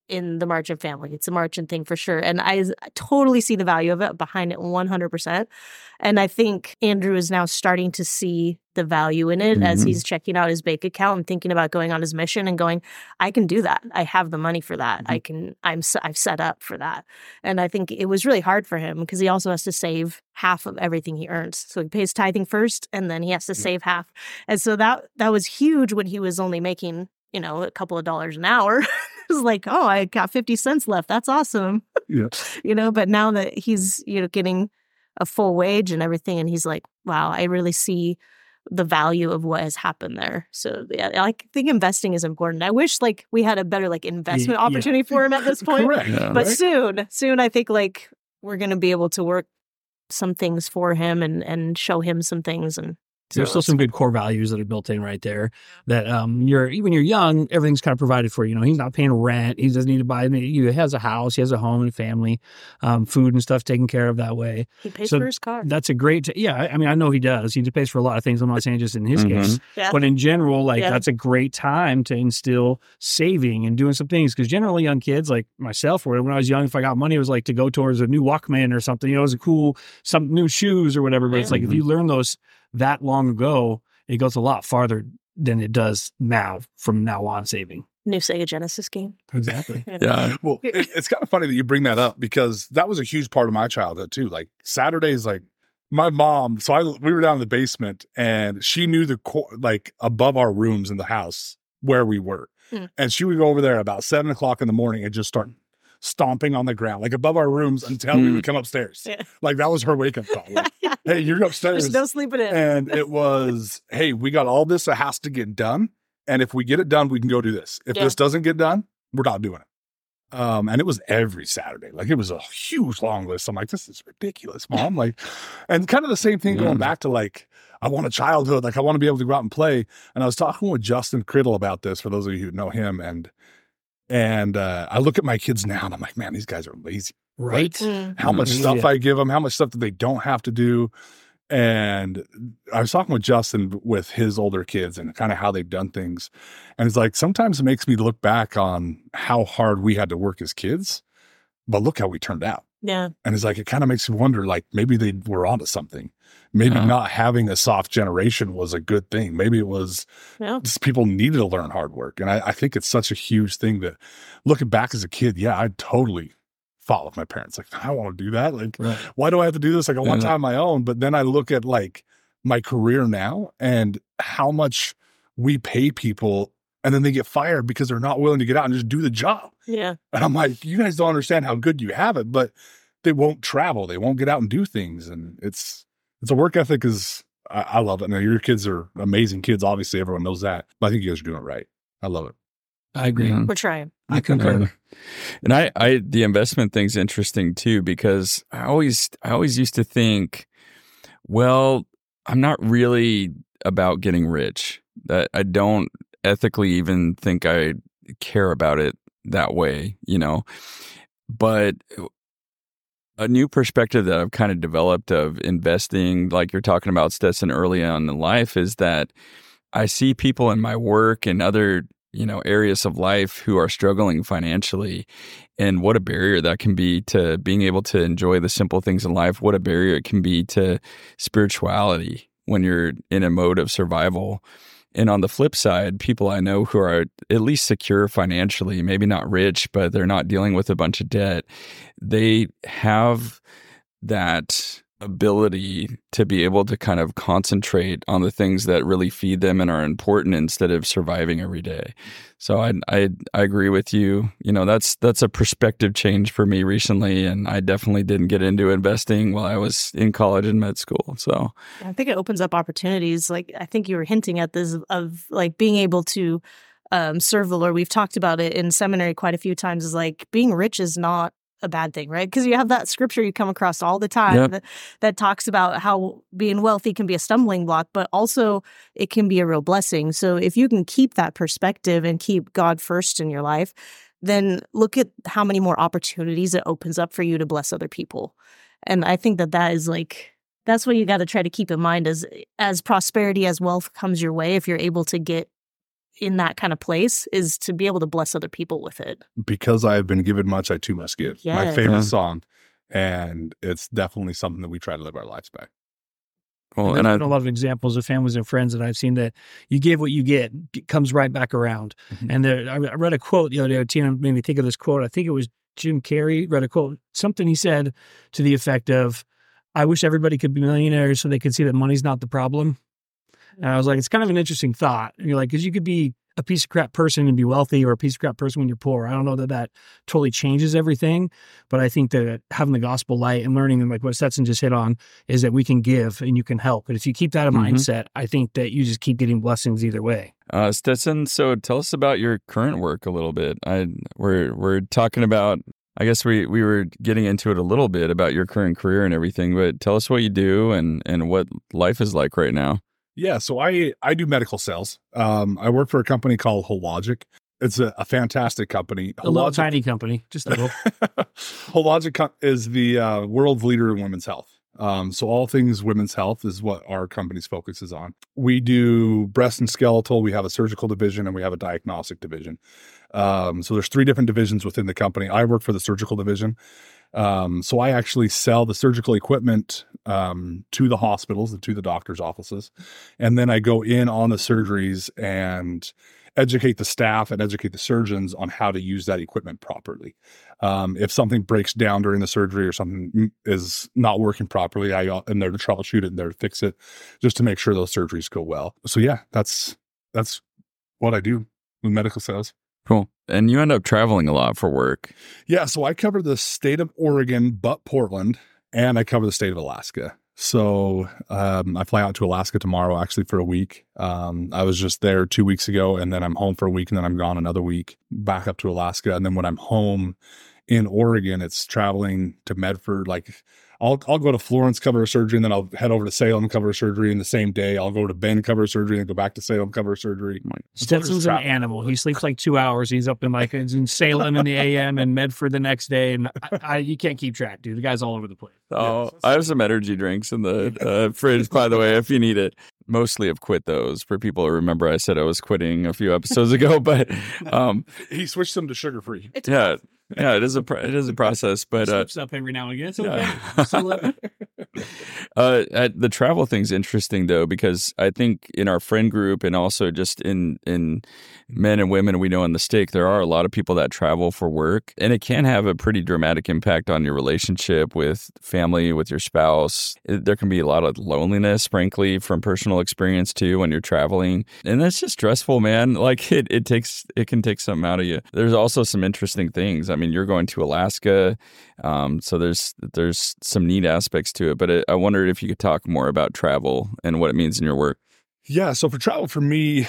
in the Marchant family. It's a Marchant thing for sure. And I, I totally see the value of it behind it one hundred percent. And I think Andrew is now starting to see the value in it mm-hmm. as he's checking out his bank account and thinking about going on his mission and going, I can do that. I have the money for that. Mm-hmm. I can, I'm, I've set up for that. And I think it was really hard for him because he also has to save half of everything he earns. So he pays tithing first and then he has to mm-hmm. save half. And so that, that was huge when he was only making, you know, a couple of dollars an hour. It was like, oh, I got fifty cents left. That's awesome. Yeah. You know, but now that he's, you know, getting a full wage and everything, and he's like, wow, I really see the value of what has happened there. So yeah, I think investing is important. I wish like we had a better like investment Yeah. opportunity for him at this point. Correct. Yeah. But Right? soon, soon I think like we're going to be able to work some things for him and, and show him some things. And There's still some good core values that are built in right there that um you're even you're young, everything's kind of provided for. You know, he's not paying rent. He doesn't need to buy, he has a house, he has a home and family, um, food and stuff taken care of that way. he pays So for his car. That's a great, t- yeah, I I mean, I know he does. He pays for a lot of things. I'm not saying just in his Mhm. case, Yeah. but in general, like Yeah. that's a great time to instill saving and doing some things. Because generally young kids like myself, or when I was young, if I got money, it was like to go towards a new Walkman or something, you know, it was a cool, some new shoes or whatever. But it's like, if you learn those that long ago, it goes a lot farther than it does now from now on saving. New Sega Genesis game. Exactly. Yeah. Well, it, it's kind of funny that you bring that up because that was a huge part of my childhood too. Like Saturdays, like my mom. So I we were down in the basement, and she knew the co- like above our rooms in the house where we were, Hmm. and she would go over there at about seven o'clock in the morning and just start stomping on the ground, like above our rooms, until we Hmm. would come upstairs. Yeah. Like that was her wake up call. Like, hey, you're upstairs. There's no sleeping in. And it was, hey, we got all this that has to get done. And if we get it done, we can go do this. If Yeah. this doesn't get done, we're not doing it. Um, and it was every Saturday. Like it was a huge long list. I'm like, this is ridiculous, Mom. Like, and kind of the same thing going Mm. back to like, I want a childhood. Like I want to be able to go out and play. And I was talking with Justin Criddle about this, for those of you who know him. And and uh, I look at my kids now and I'm like, man, these guys are lazy. Right? Mm. How much Mhm. stuff Yeah. I give them, how much stuff that they don't have to do. And I was talking with Justin with his older kids and kind of how they've done things. And it's like, sometimes it makes me look back on how hard we had to work as kids, but look how we turned out. Yeah. And it's like, it kind of makes me wonder, like, maybe they were onto something. Maybe Yeah. not having a soft generation was a good thing. Maybe it was Yeah. just people needed to learn hard work. And I, I think it's such a huge thing that looking back as a kid, yeah, I totally fought with my parents. Like, I don't want to do that. Like, Right. why do I have to do this? Like, I want Yeah. time on my own. But then I look at like my career now and how much we pay people and then they get fired because they're not willing to get out and just do the job. Yeah. And I'm like, you guys don't understand how good you have it, but they won't travel. They won't get out and do things. And it's, it's a work ethic is, I, I love it. Now your kids are amazing kids. Obviously everyone knows that, but I think you guys are doing it right. I love it. I agree. Yeah. We're trying. I concur. And I, I, the investment thing's interesting too, because I always, I always used to think, well, I'm not really about getting rich. That I don't ethically even think I care about it that way, you know. But a new perspective that I've kind of developed of investing, like you're talking about, Stetson, early on in life, is that I see people in my work and other, you know, areas of life who are struggling financially, and what a barrier that can be to being able to enjoy the simple things in life. What a barrier it can be to spirituality when you're in a mode of survival. And on the flip side, people I know who are at least secure financially, maybe not rich, but they're not dealing with a bunch of debt, they have that ability to be able to kind of concentrate on the things that really feed them and are important instead of surviving every day. So I I, I agree with you. You know, that's that's a perspective change for me recently, and I definitely didn't get into investing while I was in college and med school. So I think it opens up opportunities. Like I think you were hinting at this of like being able to um, serve the Lord. We've talked about it in seminary quite a few times. Is like being rich is not a bad thing, right? Because you have that scripture you come across all the time Yep. that, that talks about how being wealthy can be a stumbling block, but also it can be a real blessing. So if you can keep that perspective and keep God first in your life, then look at how many more opportunities it opens up for you to bless other people. And I think that that is like, that's what you got to try to keep in mind as, as prosperity, as wealth comes your way, if you're able to get in that kind of place is to be able to bless other people with it. Because I have been given much, I too must give. My Yes. favorite Yeah. song. And it's definitely something that we try to live our lives by. Well, And and there's I, been a lot of examples of families and friends that I've seen that you give what you get, it comes right back around. Mhm. And there, I I read a quote the other day. Tina made me think of this quote. I think it was Jim Carrey read a quote, something he said to the effect of, "I wish everybody could be millionaires so they could see that money's not the problem." And I was like, it's kind of an interesting thought. And you're like, because you could be a piece of crap person and be wealthy, or a piece of crap person when you're poor. I don't know that that totally changes everything, but I think that having the gospel light and learning, and like what Stetson just hit on, is that we can give and you can help. But if you keep that in Mhm. mindset, I think that you just keep getting blessings either way. uh, Stetson, so tell us about your current work a little bit. I we're we're talking about. I guess we, we were getting into it a little bit about your current career and everything, but tell us what you do and, and what life is like right now. Yeah, so I I do medical sales. Um, I work for a company called Hologic. It's a, a fantastic company. A little Hologic, tiny company, just a little. Hologic co- is the uh, world leader in women's health. Um, so all things women's health is what our company's focus is on. We do breast and skeletal. We have a surgical division and we have a diagnostic division. Um, so there's three different divisions within the company. I work for the surgical division. Um, so I actually sell the surgical equipment um, to the hospitals and to the doctor's offices. And then I go in on the surgeries and educate the staff and educate the surgeons on how to use that equipment properly. Um, if something breaks down during the surgery or something is not working properly, I am there to troubleshoot it and there to fix it just to make sure those surgeries go well. So yeah, that's, that's what I do with medical sales. Cool. And you end up traveling a lot for work. Yeah, so I cover the state of Oregon, but Portland, and I cover the state of Alaska. So um, I fly out to Alaska tomorrow, actually, for a week. Um, I was just there two weeks ago, and then I'm home for a week, and then I'm gone another week, back up to Alaska. And then when I'm home in Oregon, it's traveling to Medford. Like I'll I'll go to Florence, cover a surgery, and then I'll head over to Salem, cover a surgery in the same day. I'll go to Bend, cover a surgery, and go back to Salem, cover a surgery. Stetson's an animal. He sleeps like two hours. He's up in like he's in Salem in the A M and Medford the next day. And I, I, you can't keep track, dude. The guy's all over the place. Oh, I have some energy drinks in the uh, fridge, by the way, if you need it. Mostly I've quit those for people who remember I said I was quitting a few episodes ago, but um, He switched them to sugar free. It's yeah, yeah, it is a pro- it is a process, but He uh, slips up every now and again. It's okay. yeah. Still love it. uh, uh, the travel thing's interesting though, because I think in our friend group and also just in in men and women we know in the stake, there are a lot of people that travel for work, and it can have a pretty dramatic impact on your relationship with family, with your spouse. It, there can be a lot of loneliness, frankly, from personal experience too when you're traveling, and that's just stressful, man. Like it, it takes it can take something out of you. There's also some interesting things. I mean, you're going to Alaska, um, so there's there's some neat aspects to it. But it, I wondered if you could talk more about travel and what it means in your work. Yeah. So for travel, for me,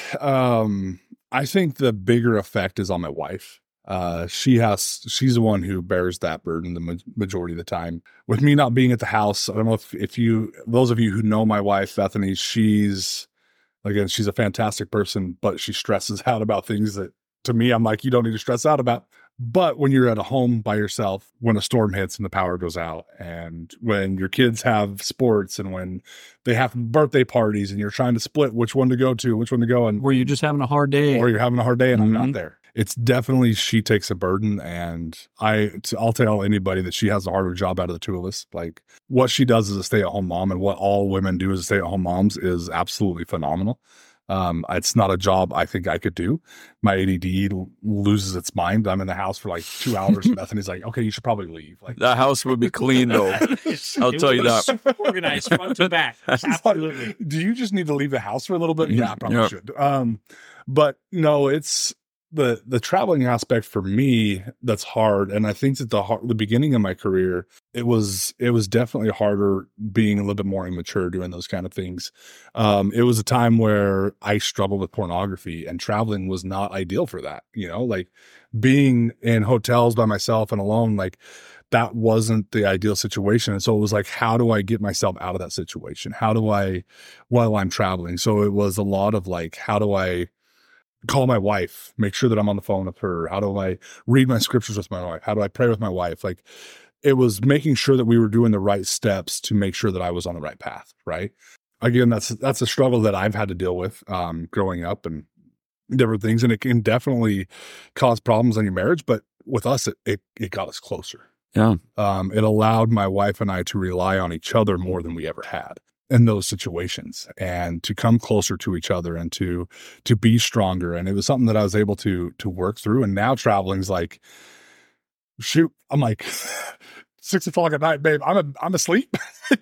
um, I think the bigger effect is on my wife. Uh, she has, she's the one who bears that burden the ma- majority of the time. With me not being at the house, I don't know if, if you, those of you who know my wife, Bethany, she's, again, she's a fantastic person, but she stresses out about things that to me, I'm like, you don't need to stress out about. But when you're at a home by yourself, when a storm hits and the power goes out, and when your kids have sports and when they have birthday parties and you're trying to split which one to go to, which one to go, and Were you just having a hard day? or you're having a hard day and I'm Mhm. not there. It's definitely, she takes a burden, and I, I'll tell anybody that she has a harder job out of the two of us. Like what she does as a stay at home mom and what all women do as stay at home moms is absolutely phenomenal. Um, it's not a job I think I could do. My A D D l- loses its mind. I'm in the house for like two hours. And Bethany's like, okay, you should probably leave. Like, The house would be clean though. I'll tell you that. Super organized, front to back. Absolutely. do you just need to leave the house for a little bit? Mhm. Yeah, I probably Yep. should. Um, but no, it's the the traveling aspect for me that's hard, and I think that the har- the beginning of my career, it was it was definitely harder being a little bit more immature doing those kind of things. Um, it was a time where I struggled with pornography, and traveling was not ideal for that. You know, like being in hotels by myself and alone, like that wasn't the ideal situation. And so it was like, how do I get myself out of that situation? How do I, while I'm traveling? So it was a lot of like, how do I call my wife, make sure that I'm on the phone with her? How do I read my scriptures with my wife? How do I pray with my wife? Like it was making sure that we were doing the right steps to make sure that I was on the right path. Right. Again, that's, that's a struggle that I've had to deal with, um, growing up and different things, and it can definitely cause problems in your marriage. But with us, it it, it got us closer. Yeah. Um, it allowed my wife and I to rely on each other more than we ever had in those situations, and to come closer to each other, and to to be stronger. And it was something that I was able to to work through. And now traveling's like, shoot, I'm like six o'clock at night, babe, I'm a, I'm asleep.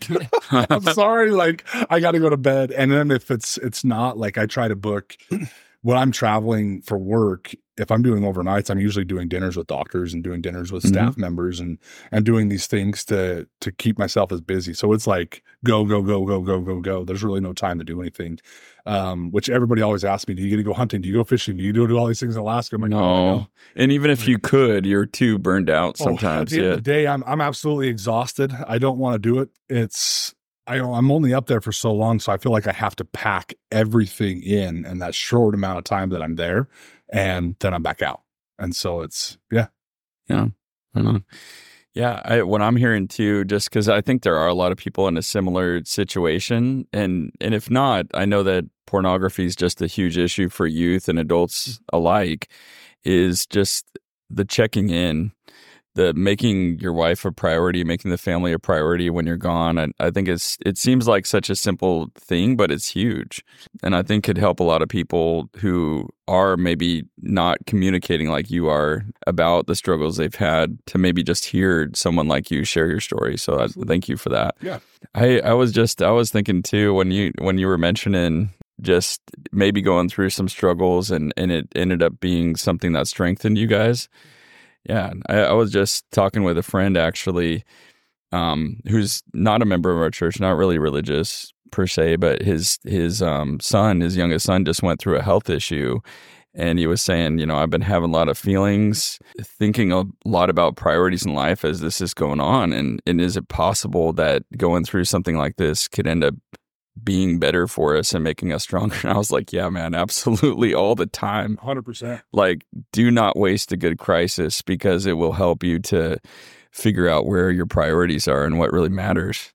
I'm sorry, like I got to go to bed. And then if it's it's not, like I try to book when I'm traveling for work. If I'm doing overnights, I'm usually doing dinners with doctors and doing dinners with staff mm-hmm. members, and and doing these things to to keep myself as busy. So it's like go go go go go go go. There's really no time to do anything. Um, which everybody always asks me: do you get to go hunting? Do you go fishing? Do you do, do all these things in Alaska? I'm like, no. no. And even if you could, you're too burned out sometimes. Oh, at the end yeah. of the day, I'm I'm absolutely exhausted. I don't want to do it. It's I, I'm only up there for so long, so I feel like I have to pack everything in in that short amount of time that I'm there, and then I'm back out. And so it's, yeah. Yeah. I know. Yeah. I, what I'm hearing too, just because I think there are a lot of people in a similar situation. And, and if not, I know that pornography is just a huge issue for youth and adults alike, is just the checking in. The making your wife a priority, making the family a priority when you're gone. I, I think it's it seems like such a simple thing, but it's huge. And I think could help a lot of people who are maybe not communicating like you are about the struggles they've had, to maybe just hear someone like you share your story. So I thank you for that. Yeah. I, I was just I was thinking too, when you when you were mentioning just maybe going through some struggles, and, and it ended up being something that strengthened you guys. Yeah, I, I was just talking with a friend actually, um, who's not a member of our church, not really religious per se, but his his um, son, his youngest son, just went through a health issue, and he was saying, you know, I've been having a lot of feelings, thinking a lot about priorities in life as this is going on, and and is it possible that going through something like this could end up being better for us and making us stronger? And I was like, yeah, man, absolutely, all the time. one hundred percent. Like, do not waste a good crisis, because it will help you to figure out where your priorities are and what really matters.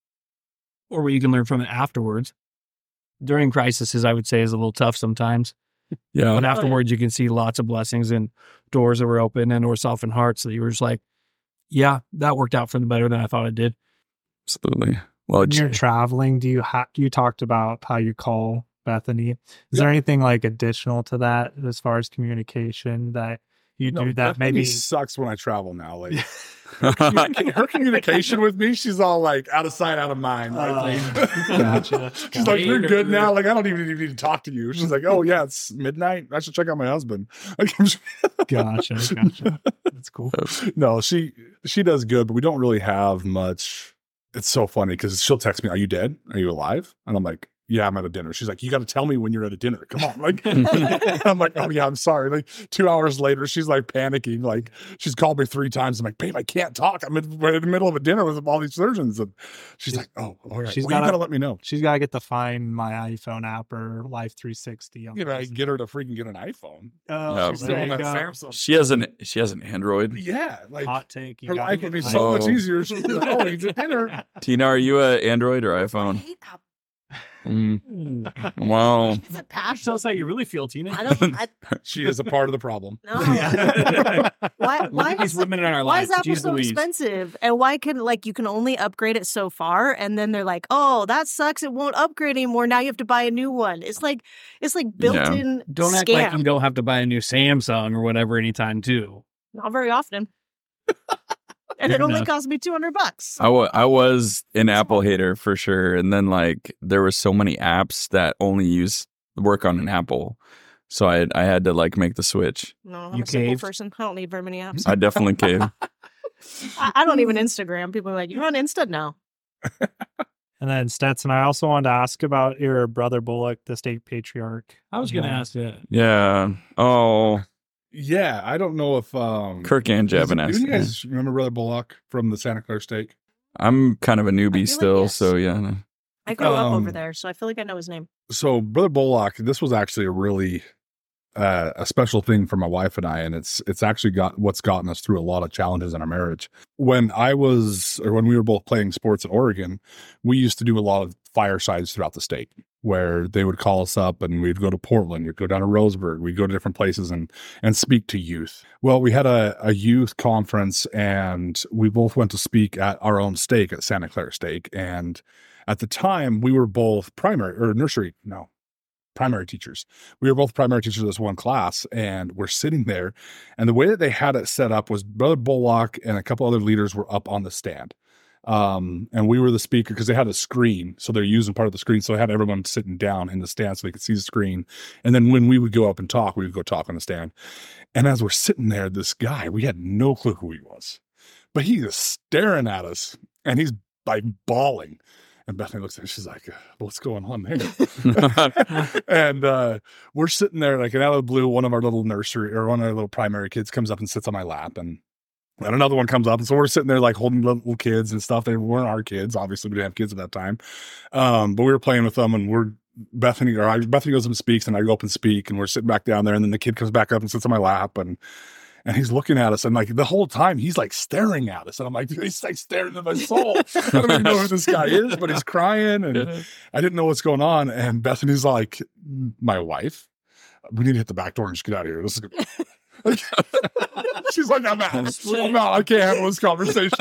Or where you can learn from it afterwards. During crises, I would say, is a little tough sometimes. Yeah. But afterwards, you can see lots of blessings and doors that were open, and or softened hearts that you were just like, yeah, that worked out for the better than I thought it did. Absolutely. Well, when you're traveling, do you have, you talked about how you call Bethany. Is yeah. there anything like additional to that as far as communication that you no, do that Bethany maybe sucks when I travel now? Like her, communica- her communication with me, she's all like out of sight, out of mind. Right? Uh, gotcha. She's gotcha. like, you're good now. Like, I don't even need to talk to you. She's like, oh yeah, it's midnight. I should check out my husband. Gotcha. Gotcha. That's cool. No, she she does good, but we don't really have much. It's so funny because she'll text me, are you dead? Are you alive? And I'm like, yeah, I'm at a dinner. She's like, you got to tell me when you're at a dinner. Come on. Like, I'm like, oh yeah, I'm sorry. Like two hours later, she's like panicking. Like she's called me three times. I'm like, babe, I can't talk. I'm in, we're in the middle of a dinner with all these surgeons. And she's, she's like, oh, all right. She's well, gotta, you got to let me know. She's got to get the Find My iPhone app or Life three sixty. You know, I get her to freaking get an iPhone. Oh, yeah, she's doing that Samsung. She has an she has an Android. Yeah, like hot take. You her life would be so Oh. much easier. She's like, oh, it's a dinner. Tina, are you a Android or iPhone? Mm. Wow. Is it passion? Sounds like you really feel, Tina. I don't. I, She is a part of the problem. no. Why? Why Why these is, women in our why lives? is Apple Jeez so Louise. expensive? And why can like you can only upgrade it so far, and then they're like, "Oh, that sucks. It won't upgrade anymore. Now you have to buy a new one." It's like it's like built-in. Don't act scam. like you don't have to buy a new Samsung or whatever anytime too. Not very often. And Fair it only enough. cost me two hundred bucks. I, wa- I was an Apple hater for sure. And then like there were so many apps that only use work on an Apple. So I I had to like make the switch. No, I'm You a simple caved? person. I don't need very many apps. I definitely caved. I, I don't even Instagram. People are like, "You're on Insta now." And then Stetson, I also wanted to ask about your brother Bullock, the state patriarch. I was going to Yeah. ask that. Yeah. Oh, Yeah, I don't know if um Kirk and is it- Jevin asked do you me. guys remember Brother Bullock from the Santa Clara Stake? I'm kind of a I feel newbie like still, yes. so yeah. I grew up over Um, there, so I feel like I know his name. So Brother Bullock, this was actually a really uh, a special thing for my wife and I, and it's it's actually got what's gotten us through a lot of challenges in our marriage. When I was, or when we were both playing sports in Oregon, we used to do a lot of firesides throughout the state. where they would call us up and we'd go to Portland, we'd go down to Roseburg, we'd go to different places and and speak to youth. Well, we had a, a youth conference and we both went to speak at our own stake at Santa Clara Stake. And at the time we were both primary or nursery, no, primary teachers. We were both primary teachers of this one class, and we're sitting there. And the way that they had it set up was Brother Bullock and a couple other leaders were up on the stand. Um, and we were the speaker because they had a screen. So they're using part of the screen. So they had everyone sitting down in the stand so they could see the screen. And then when we would go up and talk, we would go talk on the stand. And as we're sitting there, this guy, we had no clue who he was, but he is staring at us and he's like bawling. And Bethany looks at me, she's like, what's going on there? and uh, we're sitting there like, and out of the blue, one of our little nursery or one of our little primary kids comes up and sits on my lap, and And another one comes up. And so we're sitting there like holding little kids and stuff. They weren't our kids. Obviously, we didn't have kids at that time. Um, but we were playing with them, and we're Bethany or I, Bethany goes up and speaks, and I go up and speak, and we're sitting back down there. And then the kid comes back up and sits on my lap, and and he's looking at us, and like the whole time he's like staring at us. And I'm like, he's like staring at my soul. I don't even know who this guy is, but he's crying, and I didn't know what's going on. And Bethany's like, my wife, we need to hit the back door and just get out of here. This is good. She's like, I'm out. I'm out. I can't handle this conversation.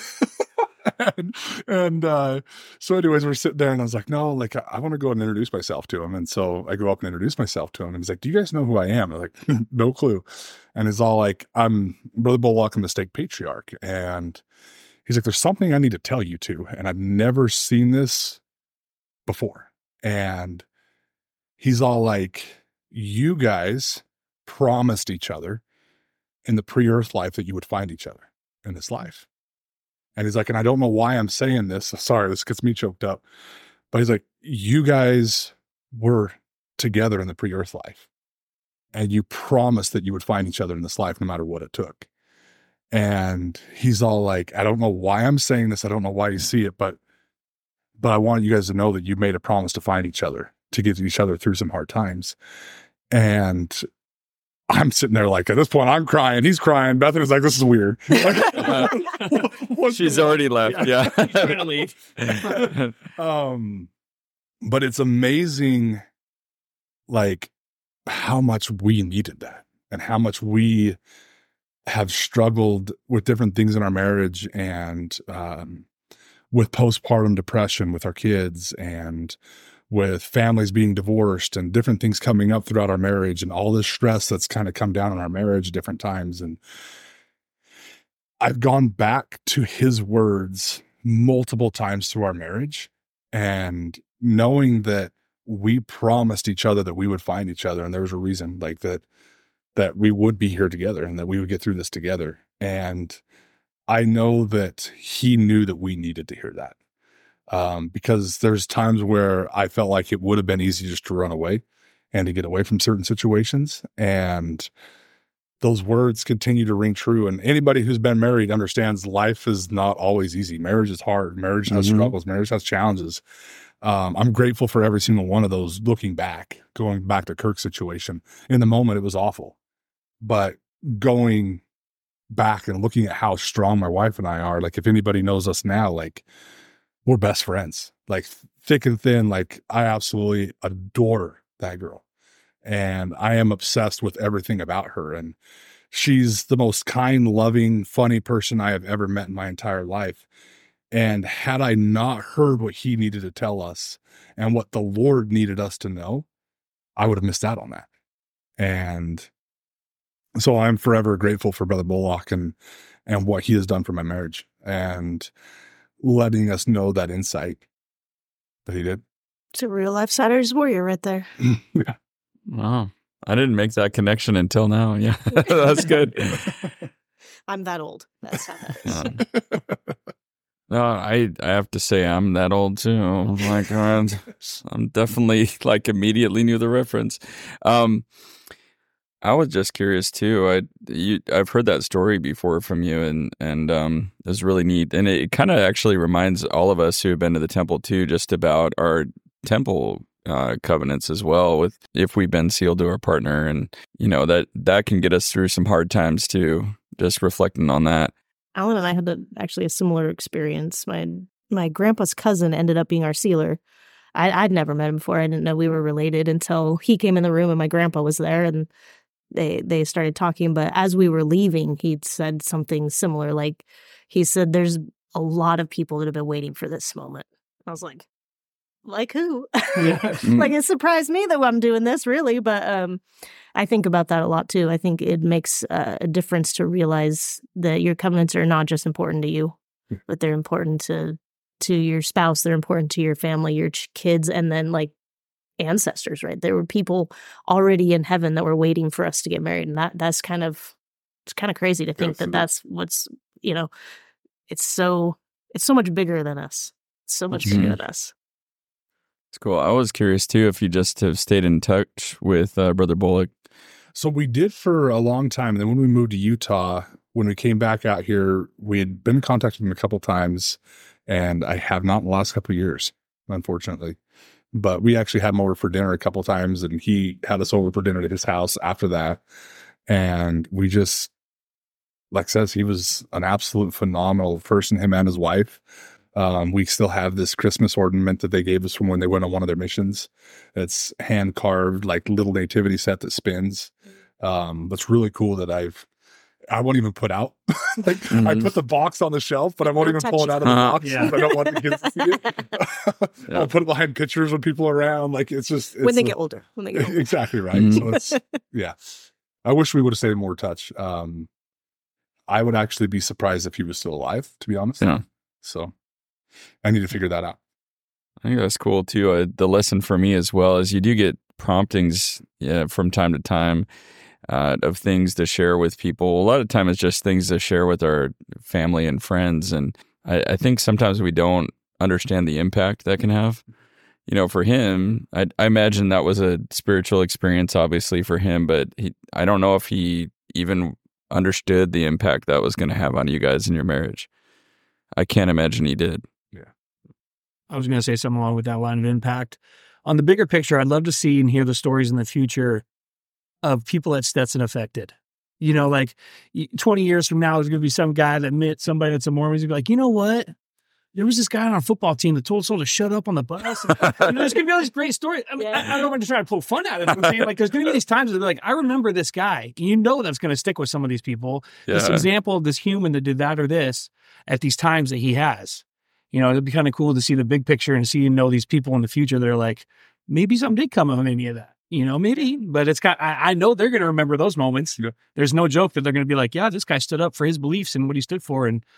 and and uh, so anyways, we're sitting there, and I was like, no, like, I, I want to go and introduce myself to him. And so I go up and introduce myself to him. And he's like, do you guys know who I am? I'm like, no clue. And he's all like, I'm Brother Bullock, I'm the stake patriarch. And he's like, there's something I need to tell you too. And I've never seen this before. And he's all like, you guys promised each other in the pre-earth life that you would find each other in this life. And he's like, and I don't know why I'm saying this. Sorry, this gets me choked up. But he's like, you guys were together in the pre-earth life, and you promised that you would find each other in this life no matter what it took. And he's all like, I don't know why I'm saying this. I don't know why you see it, but but I want you guys to know that you made a promise to find each other, to get each other through some hard times. And I'm sitting there like, at this point, I'm crying. He's crying. Bethany's like, this is weird. Like, she's already left. Yeah. yeah. um, but it's amazing, like, how much we needed that and how much we have struggled with different things in our marriage and um, with postpartum depression with our kids and with families being divorced and different things coming up throughout our marriage and all this stress that's kind of come down on our marriage at different times. And I've gone back to his words multiple times through our marriage, and knowing that we promised each other that we would find each other. And there was a reason like that, that we would be here together and that we would get through this together. And I know that he knew that we needed to hear that. Um, because there's times where I felt like it would have been easy just to run away and to get away from certain situations. And those words continue to ring true. And anybody who's been married understands life is not always easy. Marriage is hard. Marriage has mm-hmm. struggles. Marriage has challenges. Um, I'm grateful for every single one of those. Looking back, going back to Kirk's situation, in the moment, it was awful, but going back and looking at how strong my wife and I are, like if anybody knows us now, like, we're best friends, like thick and thin. Like I absolutely adore that girl, and I am obsessed with everything about her. And she's the most kind, loving, funny person I have ever met in my entire life. And had I not heard what he needed to tell us and what the Lord needed us to know, I would have missed out on that. And so I'm forever grateful for Brother Bullock and, and what he has done for my marriage, and letting us know that insight that he did. It's a real life Saturday's Warrior right there. Yeah. Wow. I didn't make that connection until now. Yeah. That's good. I'm that old. That's how that is. No, I I have to say I'm that old too. Oh my God. I'm definitely like immediately knew the reference. Um, I was just curious too. I you I've heard that story before from you, and and um, it was really neat. And it, it kind of actually reminds all of us who have been to the temple too, just about our temple uh, covenants as well. With if we've been sealed to our partner, and you know that that can get us through some hard times too. Just reflecting on that. Alan and I had a, actually a similar experience. My my grandpa's cousin ended up being our sealer. I, I'd never met him before. I didn't know we were related until he came in the room and my grandpa was there and they they started talking. But as we were leaving, he'd said something similar. Like he said, there's a lot of people that have been waiting for this moment. I was like, like who? Yeah. Like it surprised me that I'm doing this really. But um, I think about that a lot too. I think it makes uh, a difference to realize that your covenants are not just important to you, but they're important to to your spouse. They're important to your family, your ch- kids, and then like ancestors, right? There were people already in heaven that were waiting for us to get married. And that that's kind of, it's kind of crazy to think that that's what's, you know, it's so, it's so much bigger than us. It's so much Mhm. bigger than us. It's cool. I was curious too if you just have stayed in touch with uh, Brother Bullock. So we did for a long time. And then when we moved to Utah, when we came back out here, we had been in contact with him a couple times, and I have not in the last couple of years, unfortunately. But we actually had him over for dinner a couple of times, and he had us over for dinner at his house after that. And we just, like says, he was an absolute phenomenal person, him and his wife. Um, we still have this Christmas ornament that they gave us from when they went on one of their missions. It's hand carved, like little nativity set that spins. Um, that's really cool that I've, I won't even put out. Like Mhm. I put the box on the shelf, but I won't Don't even pull it touch out of the Uh-huh. box Yeah. because I don't want the kids to see it. Yeah. I'll put it behind pictures when people are around. Like it's just it's When they a- get older. When they get older. exactly right. Mhm. So it's yeah. I wish we would have stayed in more touch. Um, I would actually be surprised if he was still alive, to be honest. Yeah. So I need to figure that out. I think that's cool too. Uh, the lesson for me as well is you do get promptings yeah, from time to time uh, of things to share with people. A lot of time it's just things to share with our family and friends. And I, I think sometimes we don't understand the impact that can have. You know, for him, I, I imagine that was a spiritual experience, obviously, for him. But he, I don't know if he even understood the impact that was going to have on you guys in your marriage. I can't imagine he did. I was going to say something along with that line of impact. On the bigger picture, I'd love to see and hear the stories in the future of people that Stetson affected. You know, like y- twenty years from now, there's going to be some guy that met somebody that's a Mormon. He's going to be like, you know what? There was this guy on our football team that told someone to shut up on the bus. And, you know, there's going to be all these great stories. I mean, Yeah. I, I don't want to try to poke fun at it. I'm saying, like, there's going to be these times where they're like, I remember this guy. You know that's going to stick with some of these people. This Yeah. example of this human that did that or this at these times that he has. You know, it'd be kind of cool to see the big picture and see, you know, these people in the future that are like, maybe something did come of any of that. You know, maybe, but it's got, I, I know they're going to remember those moments. Yeah. There's no joke that they're going to be like, yeah, this guy stood up for his beliefs and what he stood for. And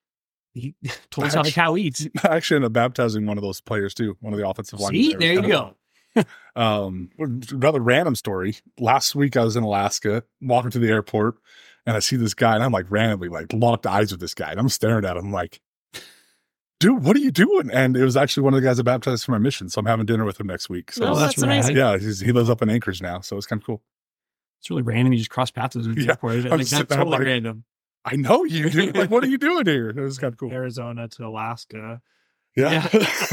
he told us how the cow eats. I actually ended up baptizing one of those players too, one of the offensive linemen. See, It was there you kind of- go. Um, another random story. Last week I was in Alaska, walking to the airport, and I see this guy, and I'm like randomly like locked eyes with this guy, and I'm staring at him like, dude, what are you doing? And it was actually one of the guys I baptized for my mission, so I'm having dinner with him next week. So Oh, that's that's amazing. yeah, he's, he lives up in Anchorage now, so it's kind of cool. It's really random. You just cross paths with the Yeah. airport. I I'm think just that's sitting there, totally like- random. I know you, dude. Like, what are you doing here? It was kind of cool. Arizona to Alaska. Yeah.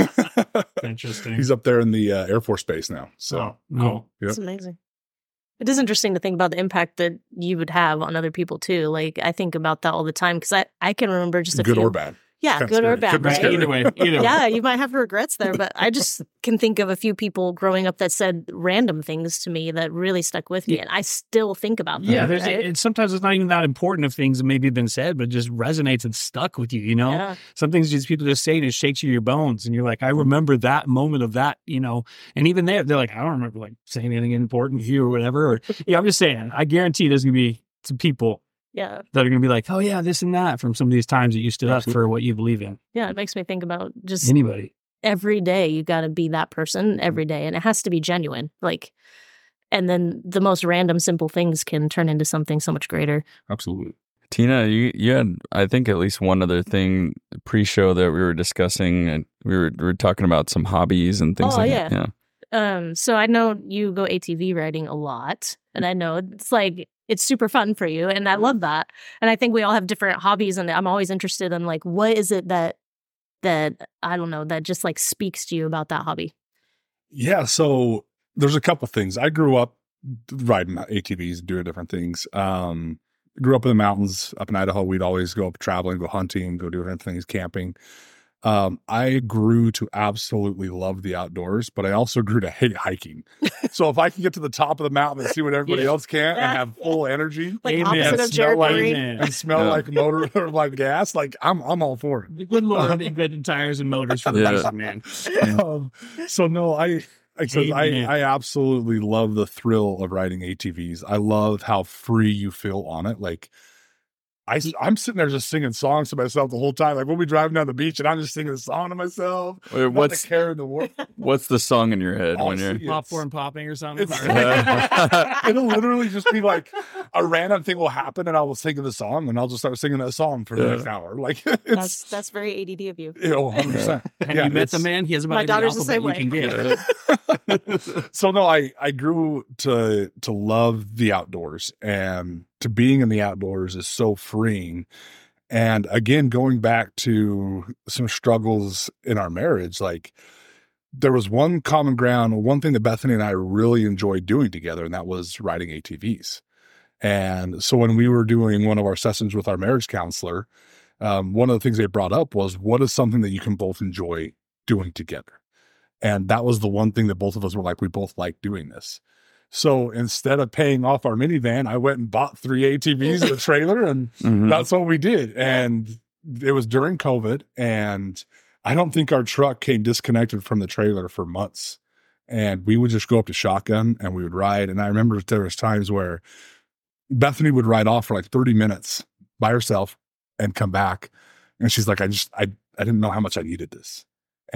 Interesting. He's up there in the uh, Air Force Base now. So Oh, No. cool. Yep. It's amazing. It is interesting to think about the impact that you would have on other people too. Like I think about that all the time because I, I can remember just a good few. or bad. Yeah, Kinda good or scary. bad. Could be Right? scary. Either way, either way. Yeah, you might have regrets there, but I just can think of a few people growing up that said random things to me that really stuck with me, Yeah. and I still think about them. Yeah, there's right? and sometimes it's not even that important if things maybe have been said, but it just resonates and stuck with you. You know, Yeah. some things just people just say and it shakes you to your bones, and you're like, I remember that moment of that. You know, and even there, they're like, I don't remember like saying anything important to you or whatever. Or yeah, I'm just saying, I guarantee there's gonna be some people Yeah. that are gonna be like, oh yeah, this and that from some of these times that you stood up for what you believe in. Yeah, it makes me think about just Anybody. every day you got to be that person every day, and it has to be genuine. Like, and then the most random, simple things can turn into something so much greater. Absolutely. Tina, you, you had, I think, at least one other thing pre-show that we were discussing, and we were we were talking about some hobbies and things Oh, like yeah. that. Yeah. Um, so I know you go A T V riding a lot, and I know it's like it's super fun for you, and I love that. And I think we all have different hobbies, and I'm always interested in like what is it that that I don't know that just like speaks to you about that hobby. Yeah. So there's a couple things. I grew up riding A T Vs, doing different things. Um, grew up in the mountains up in Idaho. We'd always go up traveling, go hunting, go do different things, camping. Um, I grew to absolutely love the outdoors, but I also grew to hate hiking. So if I can get to the top of the mountain and see what everybody Yeah. else can and have full energy Like Amen. opposite and of smell Jared like Green. and smell Yeah. like motor or like gas, like I'm I'm all for it. The good Lord invented tires and motors for the Yeah. racing, man. Um, so no, I I, says, I Amen. I absolutely love the thrill of riding A T Vs. I love how free you feel on it. Like I, I'm sitting there just singing songs to myself the whole time. Like we'll be driving down the beach and I'm just singing a song to myself. Wait, Not what's the care in the world. what's the song in your head when you're? Honestly, Popcorn popping or something. It's, it'll literally just be like a random thing will happen and I will sing the song and I'll just start singing that song for the Yeah. next hour. Like it's That's that's very A D D of you. you know, one hundred percent. Have Yeah, you met the it's- man? He has about My every daughter's the alphabet same you way. can get. So no, I I grew to to love the outdoors, and to being in the outdoors is so freeing. And again, going back to some struggles in our marriage, like there was one common ground, one thing that Bethany and I really enjoyed doing together, and that was riding A T Vs. And so when we were doing one of our sessions with our marriage counselor, um, one of the things they brought up was, what is something that you can both enjoy doing together? And that was the one thing that both of us were like, we both like doing this. So instead of paying off our minivan, I went and bought three A T Vs and a trailer, and Mhm. that's what we did. And it was during COVID, and I don't think our truck came disconnected from the trailer for months. And we would just go up to Shotgun and we would ride. And I remember there was times where Bethany would ride off for like thirty minutes by herself and come back. And she's like, I just, I, I didn't know how much I needed this.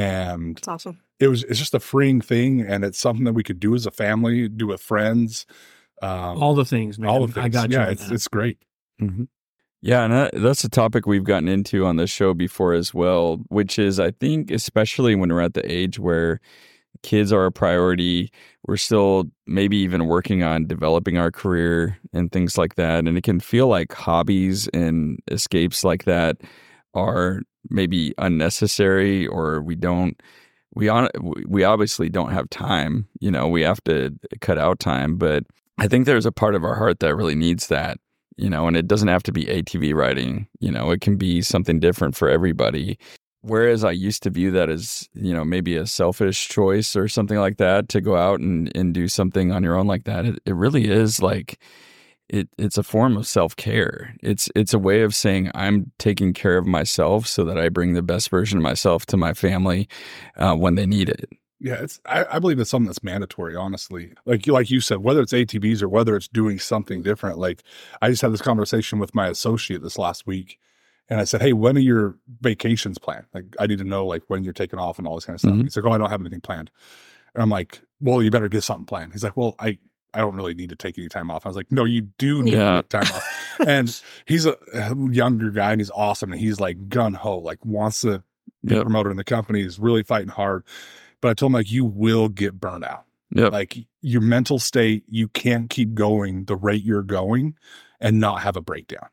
And It's awesome. it was, it's just a freeing thing. And it's something that we could do as a family, do with friends. Um, All the things, man. all of things. I got you. Yeah, on it's, that. it's great. Mm-hmm. Yeah, and that, that's a topic we've gotten into on this show before as well, which is, I think, especially when we're at the age where kids are a priority, we're still maybe even working on developing our career and things like that. And it can feel like hobbies and escapes like that are maybe unnecessary, or we don't, we on, we obviously don't have time. You know, we have to cut out time, but I think there's a part of our heart that really needs that. You know, and it doesn't have to be A T V riding, you know, it can be something different for everybody. Whereas I used to view that as, you know, maybe a selfish choice or something like that, to go out and, and do something on your own like that. It, it really is like, it, it's a form of self-care. It's, it's a way of saying I'm taking care of myself so that I bring the best version of myself to my family uh, when they need it. Yeah, it's. I, I believe it's something that's mandatory. Honestly, like you, like you said, whether it's A T Vs or whether it's doing something different. Like I just had this conversation with my associate this last week, and I said, "Hey, when are your vacations planned? Like, I need to know like when you're taking off and all this kind of stuff." Mhm. He's like, "Oh, I don't have anything planned." And I'm like, "Well, you better get something planned." He's like, "Well, I." I don't really need to take any time off. I was like, no, you do need Yeah. to take time off. And he's a younger guy and he's awesome. And he's like gun ho, like wants to be Yep. a promoter in the company. He's really fighting hard. But I told him, like, you will get burned out. Yep. Like your mental state, you can't keep going the rate you're going and not have a breakdown.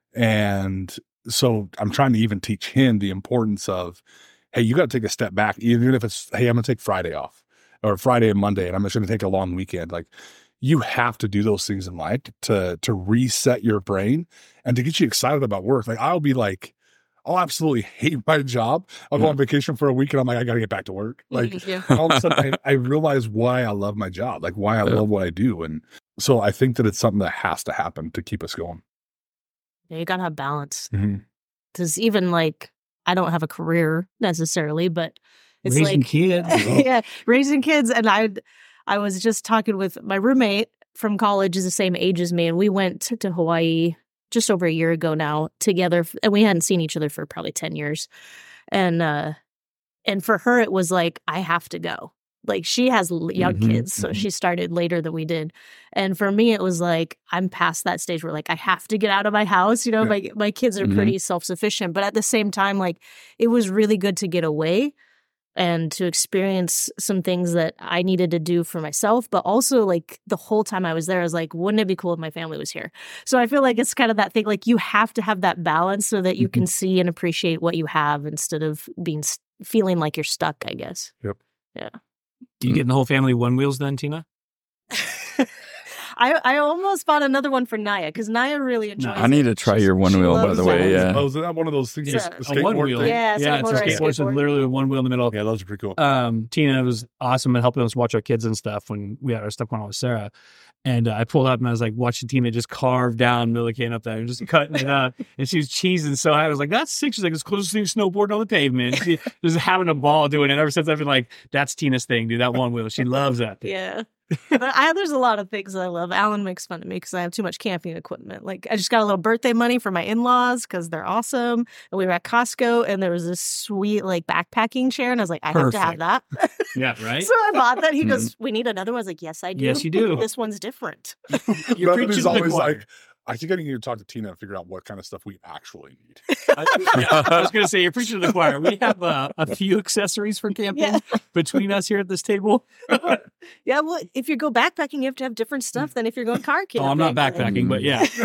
And so I'm trying to even teach him the importance of, hey, you got to take a step back, even if it's, hey, I'm going to take Friday off or Friday and Monday, and I'm just going to take a long weekend. Like you have to do those things in life to, to reset your brain and to get you excited about work. Like I'll be like, I'll absolutely hate my job. I'll go Yeah. on vacation for a week and I'm like, I got to get back to work. Like yeah. all of a sudden I, I realize why I love my job, like why I Yeah. love what I do. And so I think that it's something that has to happen to keep us going. Yeah, you gotta have balance. Mm-hmm. Because even like I don't have a career necessarily, but it's Raising like kids. yeah, raising kids. And I, I was just talking with my roommate from college, is the same age as me, and we went to, to Hawaii just over a year ago now together, and we hadn't seen each other for probably ten years. And uh, and for her, it was like I have to go. Like she has l- young Mhm, kids, so mhm. she started later than we did. And for me, it was like I'm past that stage where like I have to get out of my house. You know, Yeah. my my kids are Mhm. pretty self sufficient, but at the same time, like it was really good to get away and to experience some things that I needed to do for myself. But also, like the whole time I was there, I was like, wouldn't it be cool if my family was here? So I feel like it's kind of that thing. Like you have to have that balance so that you Mm-hmm. can see and appreciate what you have instead of being s- feeling like you're stuck, I guess. You getting the whole family one wheels then, Tina? I, I almost bought another one for Naya because Naya really enjoys I need it. to try She's- your one she wheel, by loves the way. it. Yeah. Oh, is that one of those things? Yeah. the A skateboard one wheel. thing? Yeah, yeah, it's a skateboard, skateboard. So skateboard. literally with one wheel in the middle. Yeah, those are pretty cool. Um, Tina was awesome at helping us watch our kids and stuff when we had our stuff going on with Sarah. And uh, I pulled up and I was like watching Tina just carve down Millican up there and just cutting it up. And she was cheesing. So I was like, that's sick. She's like, it's closest thing to snowboarding on the pavement. She just having a ball doing it. Ever since I've been like, that's Tina's thing, dude. That one wheel. She loves that thing. Yeah. But I, there's a lot of things I love. Alan makes fun of me because I have too much camping equipment. Like, I just got a little birthday money for my in-laws because they're awesome. And we were at Costco and there was this sweet, like, backpacking chair. And I was like, I have to have that. Yeah, right? So I bought that. He goes, we need another one. I was like, yes, I do. Yes, you do. This one's different. You're preaching Bethany's to the always choir. like, I think I need to talk to Tina and figure out what kind of stuff we actually need. I, I was going to say, you're preaching to the choir. We have uh, a few accessories for camping Yeah. between us here at this table. Yeah, well, if you go backpacking, you have to have different stuff than if you're going car camping. Oh, I'm not backpacking, but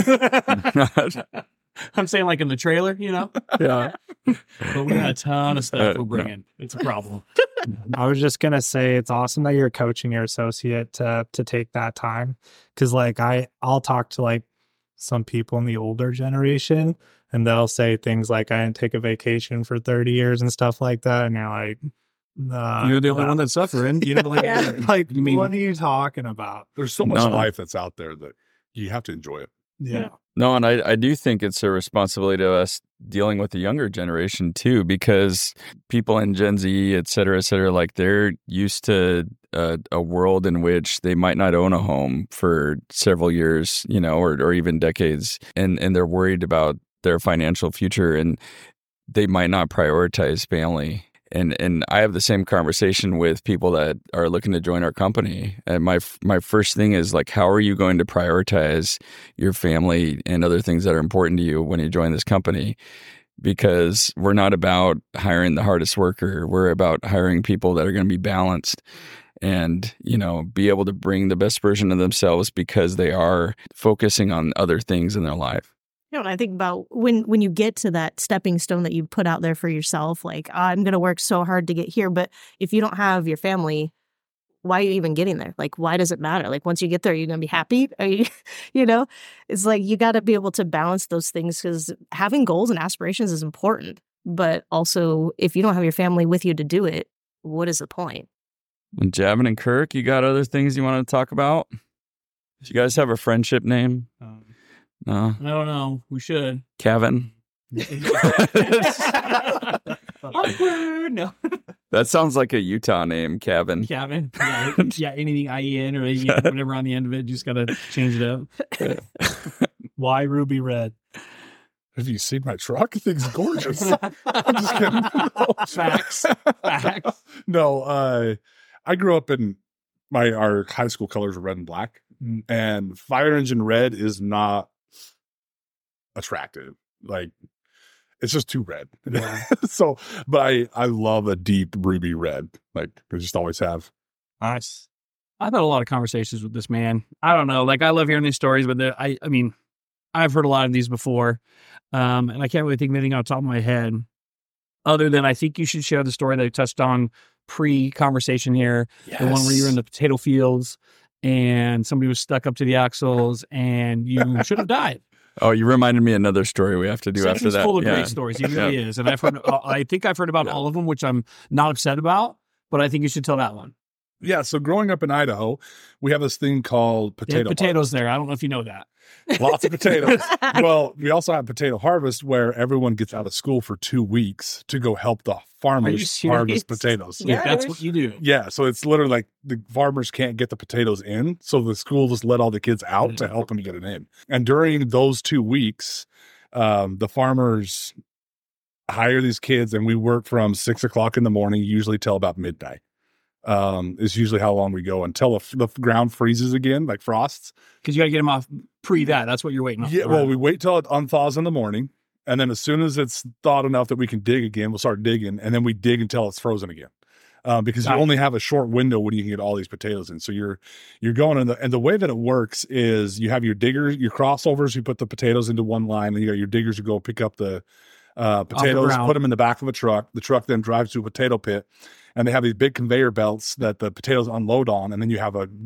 yeah. I'm saying like in the trailer, you know? Yeah. But we got a ton of stuff we're bringing. It's a problem. I was just gonna say it's awesome that you're coaching your associate to to take that time, because like I I'll talk to like some people in the older generation and they'll say things like I didn't take a vacation for thirty years and stuff like that, and you're like, nah, You're the only nah. one that's suffering. You know, like, Yeah. like you mean, what are you talking about? There's so much No. life that's out there that you have to enjoy it. Yeah, No, and I, I do think it's a responsibility to us dealing with the younger generation too, because people in Gen Z, et cetera, et cetera, like they're used to a, a world in which they might not own a home for several years, you know, or, or even decades, and, and they're worried about their financial future, and they might not prioritize family. And and I have the same conversation with people that are looking to join our company. And my my first thing is like, how are you going to prioritize your family and other things that are important to you when you join this company? Because we're not about hiring the hardest worker. We're about hiring people that are going to be balanced and, you know, be able to bring the best version of themselves because they are focusing on other things in their life. You know, and I think about when when you get to that stepping stone that you put out there for yourself, like, I'm going to work so hard to get here. But if you don't have your family, why are you even getting there? Like, why does it matter? Like, once you get there, are you going to be happy? Are you, you know, it's like you got to be able to balance those things because having goals and aspirations is important. But also, if you don't have your family with you to do it, what is the point? And Javin and Kirk, you got other things you want to talk about? Do you guys have a friendship name? Um, No? I don't know. We should. Kevin? Awkward. No. That sounds like a Utah name, Kevin. Kevin. Yeah, yeah, anything I E N or A E N, whatever on the end of it, just got to change it up. why ruby red? Have you seen my truck? The thing's gorgeous. I'm just kidding. Facts. Facts. No, uh, I grew up in my our high school colors are red and black, and fire engine red is not attractive. Like it's just too red. Yeah. So, but I I love a deep ruby red. Like I just always have. Nice. I've had a lot of conversations with this man. I don't know. Like, I love hearing these stories, but the- I, I mean, I've heard a lot of these before. Um, and I can't really think of anything on top of my head other than I think you should share the story that I touched on pre-conversation here. Yes. The one where you were in the potato fields and somebody was stuck up to the axles and you should have died. Oh, you reminded me of another story we have to do Seth after is that. full of Yeah. great stories. He really is. And I've heard, I think I've heard about Yeah. all of them, which I'm not upset about, but I think you should tell that one. Yeah. So growing up in Idaho, we have this thing called They have potato. potatoes there. I don't know if you know that. harvest. Lots of potatoes. Well, we also have potato harvest where everyone gets out of school for two weeks to go help the Are you farmers serious? harvest potatoes. Yeah. Like, that's what you do. Yeah, so it's literally like the farmers can't get the potatoes in, so the school just let all the kids out to help them get it in. And during those two weeks, um, the farmers hire these kids, and we work from six o'clock in the morning, usually till about midnight. Um, is usually how long we go until the, the ground freezes again, like frosts. Because you got to get them off pre that. That's what you're waiting on. Yeah, well, we wait till it unthaws in the morning, and then as soon as it's thawed enough that we can dig again, we'll start digging, and then we dig until it's frozen again. Um, because you Got it. only have a short window when you can get all these potatoes in. So you're you're going in the and the way that it works is you have your diggers, your crossovers, you put the potatoes into one line, and you got your diggers who go pick up the uh, potatoes, ground. put them in the back of a truck. The truck then drives to a potato pit, and they have these big conveyor belts that the potatoes unload on, and then you have a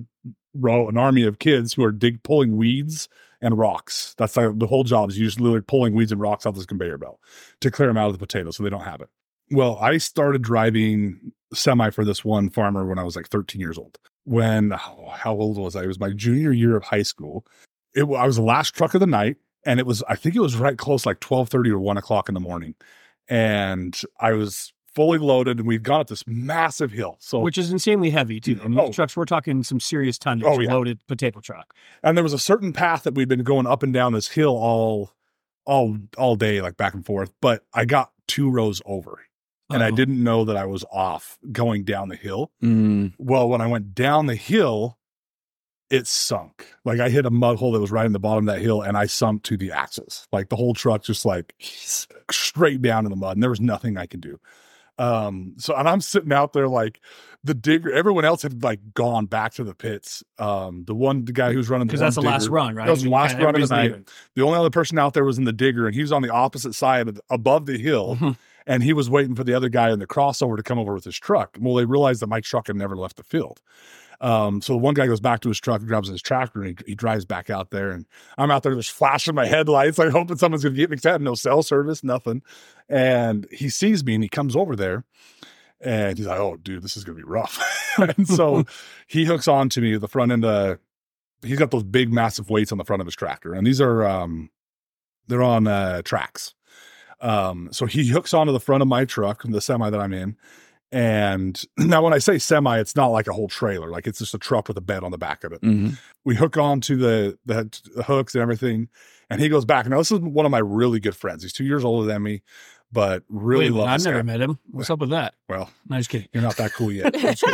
row, an army of kids who are dig pulling weeds and rocks. That's like the whole job is you just literally pulling weeds and rocks off this conveyor belt to clear them out of the potatoes so they don't have it. Well, I started driving semi for this one farmer when I was like thirteen years old. When, oh, how old was I? It was my junior year of high school. It, I was the last truck of the night, and it was, I think it was right close, like twelve thirty or one o'clock in the morning. And I was fully loaded, and we'd gone up this massive hill. So, Which is insanely heavy, too. And Oh. these trucks, we're talking some serious tonnage, Oh, yeah. loaded potato truck. and there was a certain path that we'd been going up and down this hill all, all, all day, like back and forth. But I got two rows over, and I Uh-oh. didn't know that I was off going down the hill. Mm. Well, when I went down the hill, it sunk. Like I hit a mud hole that was right in the bottom of that hill, and I sunk to the axles. Like the whole truck just like straight down in the mud, and there was nothing I could do. Um, so and I'm sitting out there like the digger, everyone else had like gone back to the pits. Um, the one the guy who was running the Because one that's the last digger- run, right? That was the last Kinda run of the everybody's night. leaving. The only other person out there was in the digger, and he was on the opposite side of the, above the hill. Mhm. And he was waiting for the other guy in the crossover to come over with his truck. Well, they realized that my truck had never left the field. Um, so the one guy goes back to his truck, grabs his tractor, and he, he drives back out there. And I'm out there just flashing my headlights, like hoping someone's going to get me. 'Cause I had no cell service, nothing. And he sees me and he comes over there. And he's like, "Oh, dude, this is going to be rough." And so he hooks on to me the front end. Uh, he's got those big, massive weights on the front of his tractor. And these are, um, they're on uh, tracks. Um, so he hooks onto the front of my truck, the semi that I'm in. And now when I say semi, it's not like a whole trailer. Like it's just a truck with a bed on the back of it. Mhm. We hook on to the, the, the hooks and everything. And he goes back. Now, this is one of my really good friends. He's two years older than me, but really Wait, loves I've this never guy. met him. What's up with that? Well, No, just kidding. you're not that cool yet.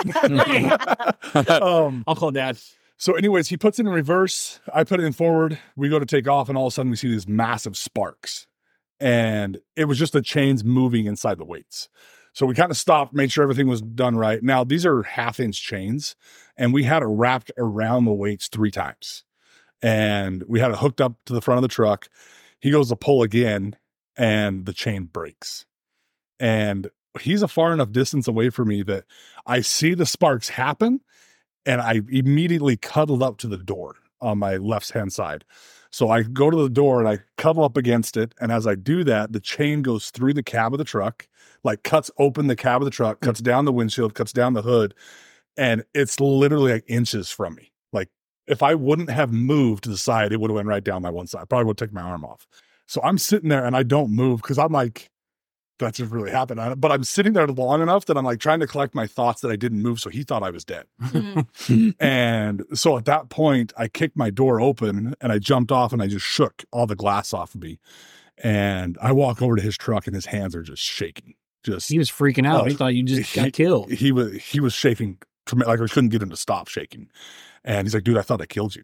um, I'll call Dad. So anyways, he puts it in reverse. I put it in forward. We go to take off, and all of a sudden we see these massive sparks. And it was just the chains moving inside the weights. So we kind of stopped, made sure everything was done right. Now, these are half inch chains, and we had it wrapped around the weights three times. And we had it hooked up to the front of the truck. He goes to pull again, and the chain breaks. And he's a far enough distance away from me that I see the sparks happen, and I immediately cuddled up to the door on my left hand side. So I go to the door and I cuddle up against it. And as I do that, the chain goes through the cab of the truck, like cuts open the cab of the truck, cuts down the windshield, cuts down the hood. And it's literally like inches from me. Like if I wouldn't have moved to the side, it would have went right down my one side. Probably would have taken my arm off. So I'm sitting there and I don't move because I'm like, that just really happened. I- But I'm sitting there long enough that I'm like trying to collect my thoughts that I didn't move. So he thought I was dead. Mhm. And so at that point, I kicked my door open and I jumped off and I just shook all the glass off of me. And I walk over to his truck and his hands are just shaking. Just He was freaking out. Oh, he thought you just he- got killed. he was he was shaking trem- like I couldn't get him to stop shaking. And he's like, "Dude, I thought I killed you."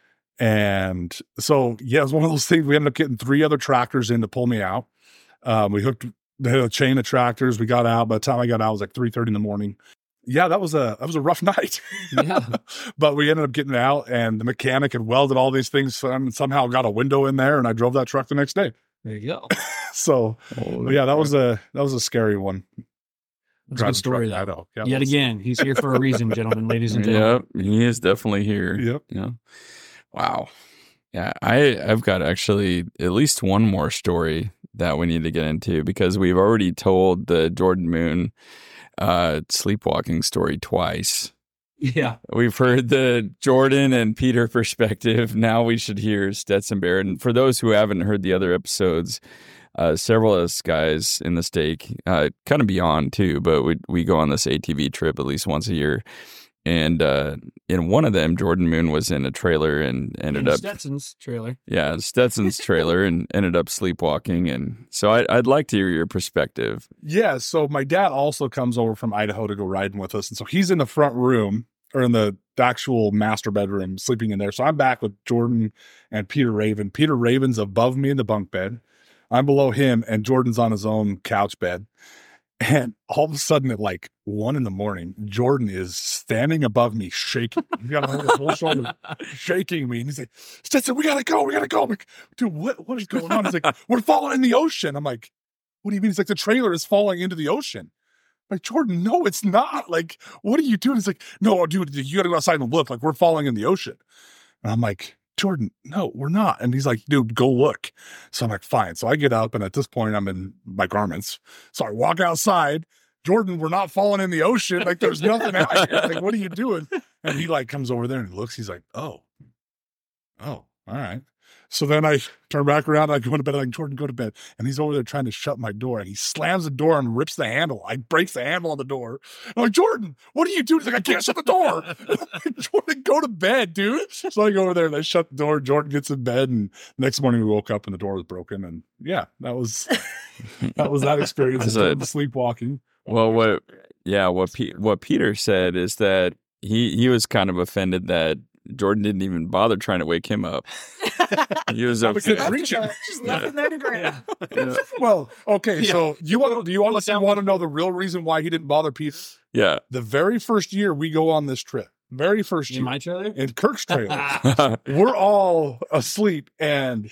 And so yeah, it was one of those things. We ended up getting three other tractors in to pull me out. Um, we hooked the chain of tractors. We got out. By the time I got out, it was like three thirty in the morning. Yeah, that was a that was a rough night. Yeah. But we ended up getting out, and the mechanic had welded all these things and somehow got a window in there, and I drove that truck the next day. There you go. So but yeah, that was a that was a scary one. That's a good story, though. I know. Yeah, Yet it was. again, he's here for a reason, gentlemen, ladies and gentlemen. Yep, he is definitely here. Yep. Yeah. Wow. Yeah, I I've got actually at least one more story that we need to get into because we've already told the Jordan Moon uh, sleepwalking story twice. Yeah. We've heard the Jordan and Peter perspective. Now we should hear Stetson Barrett. And for those who haven't heard the other episodes, uh, several of us guys in the stake, uh, kind of beyond too, but we we go on this A T V trip at least once a year. And uh, in one of them, Jordan Moon was in a trailer and ended In up, Stetson's trailer. yeah, Stetson's trailer and ended up sleepwalking. And so I, I'd like to hear your perspective. Yeah, so my dad also comes over from Idaho to go riding with us. And so he's in the front room or in the, the actual master bedroom sleeping in there. So I'm back with Jordan and Peter Raven. Peter Raven's above me in the bunk bed. I'm below him, and Jordan's on his own couch bed. And all of a sudden at like one in the morning, Jordan is standing above me, shaking. He's got his whole shoulder shaking me. And he's like, "Stetson, we gotta go. We gotta go." I'm like, "Dude, what, what is going on?" He's like, "We're falling in the ocean." I'm like, "What do you mean?" He's like, "The trailer is falling into the ocean." I'm like, Jordan, no, it's not. Like, what are you doing? He's like, no, dude, you got to go outside and look. Like, we're falling in the ocean. And I'm like, Jordan, no, we're not. And he's like, dude, go look. So I'm like, fine. So I get up, and at this point, I'm in my garments. So I walk outside. Jordan, we're not falling in the ocean. Like, there's nothing out here. Like, what are you doing? And he like comes over there and he looks. He's like, oh, oh, all right. So then I turn back around, and I go to bed. I'm like, Jordan, go to bed. And he's over there trying to shut my door. And he slams the door and rips the handle. I breaks the handle on the door. I'm like, Jordan, what are you doing? He's like, I can't shut the door. Like, Jordan, go to bed, dude. So I go over there and I shut the door. Jordan gets in bed. And the next morning we woke up and the door was broken. And yeah, that was that was that experience of sleepwalking. Well, what, yeah, what P- what Peter said is that he he was kind of offended that Jordan didn't even bother trying to wake him up. He was upset. Just left him there to ground. Yeah. Well, okay, yeah. So you want do you want to want to know the real reason why he didn't bother Peter? Yeah. The very first year we go on this trip, very first year in my trailer, in Kirk's trailer, we're all asleep, and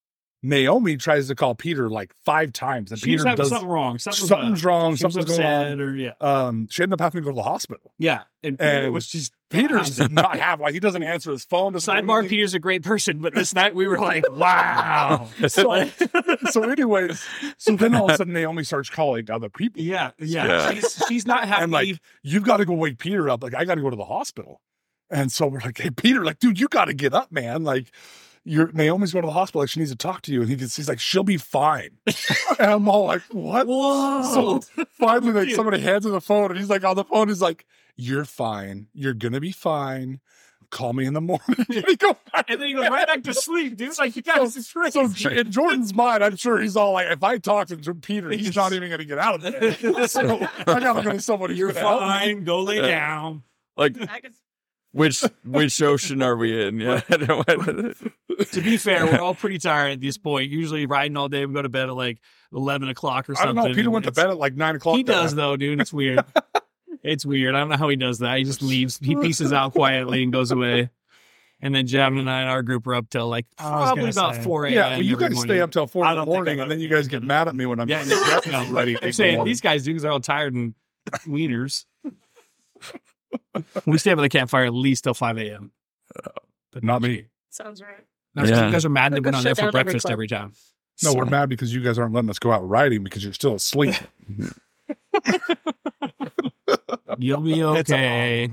Naomi tries to call Peter like five times, and She's Peter does something wrong. Something's, something's wrong. She was something's going on. Or, yeah. Um, she ended up having to go to the hospital. Yeah, and, and was just Peter did not have like he doesn't answer his phone. Sidebar: Peter's a great person, but this night we were like, wow. so, so, anyways, so then all of a sudden Naomi starts calling other people. Yeah, yeah. Yeah. She's, she's not happy. And like, you've got to go wake Peter up. Like, I got to go to the hospital. And so we're like, hey, Peter, like, dude, you got to get up, man. Like, your Naomi's going to the hospital. Like, she needs to talk to you. And he just, he's like, she'll be fine. And I'm all like, what? Whoa. So finally, like, somebody hands him the phone, and he's like, on the phone, he's like, you're fine. You're going to be fine. Call me in the morning. And, he goes back and then he goes right back to sleep, dude. Like, you guys, it's crazy. So in Jordan's mind, I'm sure he's all like, if I talk to Peter, he's not even going to get out of it. So I got to go to somebody. You're fine. Go lay down. Like, which which ocean are we in? Yeah. To be fair, we're all pretty tired at this point. Usually riding all day, we go to bed at like eleven o'clock or something. I don't know. Peter went to bed at like nine o'clock. He does though, dude. It's weird. It's weird. I don't know how he does that. He just leaves. He pieces out quietly and goes away. And then Javin and I and our group are up till like probably about four a.m. Yeah, well, you guys morning. stay up till four in the morning, and then you guys get mad at me when I'm yeah, no, ready. I'm saying these guys do because they're all tired and wieners. We stay up at the campfire at least till five a.m. But not me. Sounds right. No, yeah. You guys are mad that we're not there for breakfast every time. No, we're mad because you guys aren't letting us go out riding because you're still asleep. You'll be okay.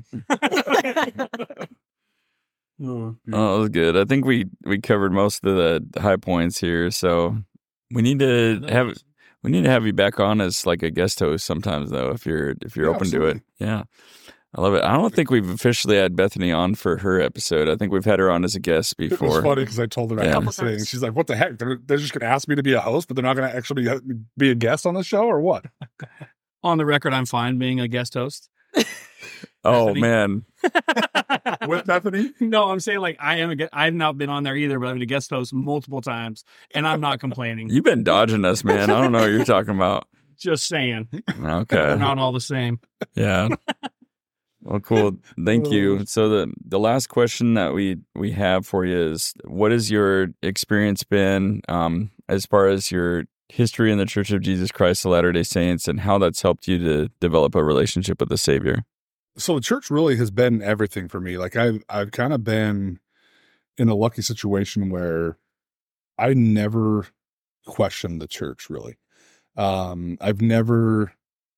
Oh, that was good. I think we, we covered most of the high points here. So we need to have we need to have you back on as like a guest host sometimes, though, if you're if you're yeah, open absolutely. to it. Yeah, I love it. I don't think we've officially had Bethany on for her episode. I think we've had her on as a guest before. It was funny because I told her Yeah. I had thing. She's like, "What the heck? They're, they're just going to ask me to be a host, but they're not going to actually be, be a guest on the show, or what?" On the record, I'm fine being a guest host. Oh Bethany. man, With Bethany? No, I'm saying like I am. A, I've not been on there either, but I've been a guest host multiple times, and I'm not complaining. you've been dodging us, man. I don't know what you're talking about. Just saying, Okay, we're not all the same. yeah. Well, cool. Thank you. So the the last question that we we have for you is, what has your experience been um, as far as your history in the Church of Jesus Christ of Latter-day Saints, and how that's helped you to develop a relationship with the Savior? So the church really has been everything for me. Like I've I've kind of been in a lucky situation where I never questioned the church really. Um, I've never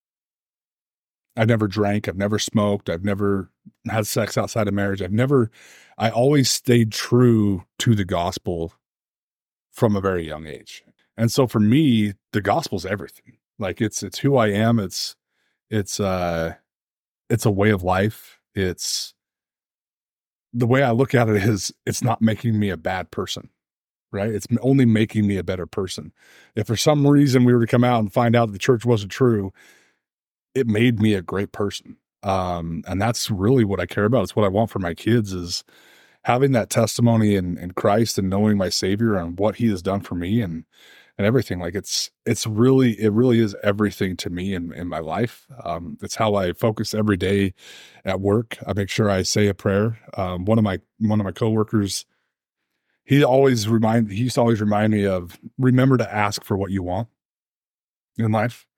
I never drank, I've never smoked, I've never had sex outside of marriage. I've never I always stayed true to the gospel from a very young age. And so for me, the gospel's everything. Like it's it's who I am. It's it's uh it's a way of life. It's the way I look at it is it's not making me a bad person, right? It's only making me a better person. If for some reason we were to come out and find out the church wasn't true, it made me a great person. Um, and that's really what I care about. It's what I want for my kids is having that testimony in, in Christ and knowing my Savior and what he has done for me and, and everything. Like it's, it's really, it really is everything to me in, in my life. Um, it's how I focus every day at work. I make sure I say a prayer. Um, one of my, one of my coworkers, he always remind, he used to always remind me of, remember to ask for what you want in life.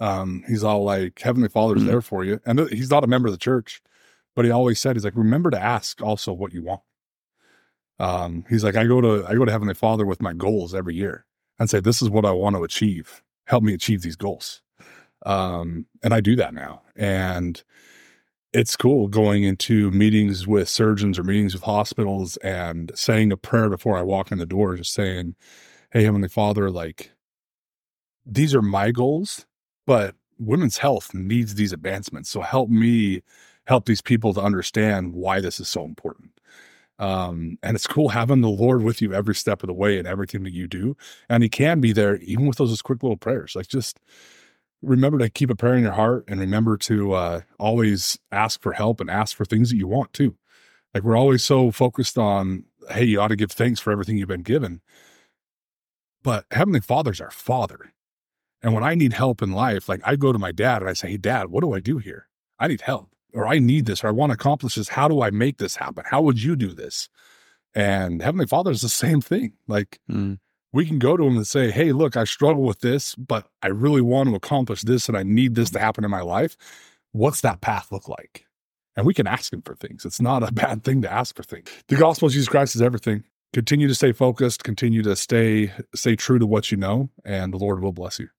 Um, he's all like, Heavenly Father's mm-hmm. there for you. And th- he's not a member of the church, but he always said, he's like, remember to ask also what you want. Um, he's like, I go to, I go to Heavenly Father with my goals every year and say, this is what I want to achieve. Help me achieve these goals. Um, and I do that now. And it's cool going into meetings with surgeons or meetings with hospitals and saying a prayer before I walk in the door, just saying, hey, Heavenly Father, like, these are my goals, but women's health needs these advancements. So help me help these people to understand why this is so important. Um, and it's cool having the Lord with you every step of the way in everything that you do. And he can be there even with those quick little prayers. Like, just remember to keep a prayer in your heart, and remember to uh, always ask for help and ask for things that you want too. Like, we're always so focused on, hey, you ought to give thanks for everything you've been given. But Heavenly Father's our Father. And when I need help in life, like, I go to my dad and I say, hey, Dad, what do I do here? I need help, or I need this, or I want to accomplish this. How do I make this happen? How would you do this? And Heavenly Father is the same thing. Like, mm. we can go to him and say, hey, look, I struggle with this, but I really want to accomplish this, and I need this to happen in my life. What's that path look like? And we can ask him for things. It's not a bad thing to ask for things. The gospel of Jesus Christ is everything. Continue to stay focused, continue to stay, stay true to what you know, and the Lord will bless you.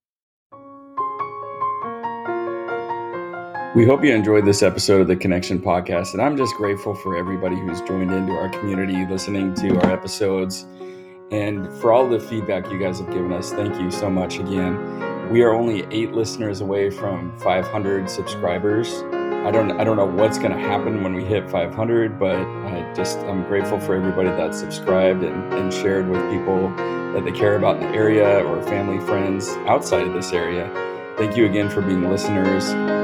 We hope you enjoyed this episode of the Connection Podcast, and I'm just grateful for everybody who's joined into our community, listening to our episodes, and for all the feedback you guys have given us. Thank you so much again. We are only eight listeners away from five hundred subscribers. I don't, I don't know what's going to happen when we hit five hundred, but I just, I'm grateful for everybody that subscribed and, and shared with people that they care about in the area, or family, friends outside of this area. Thank you again for being listeners.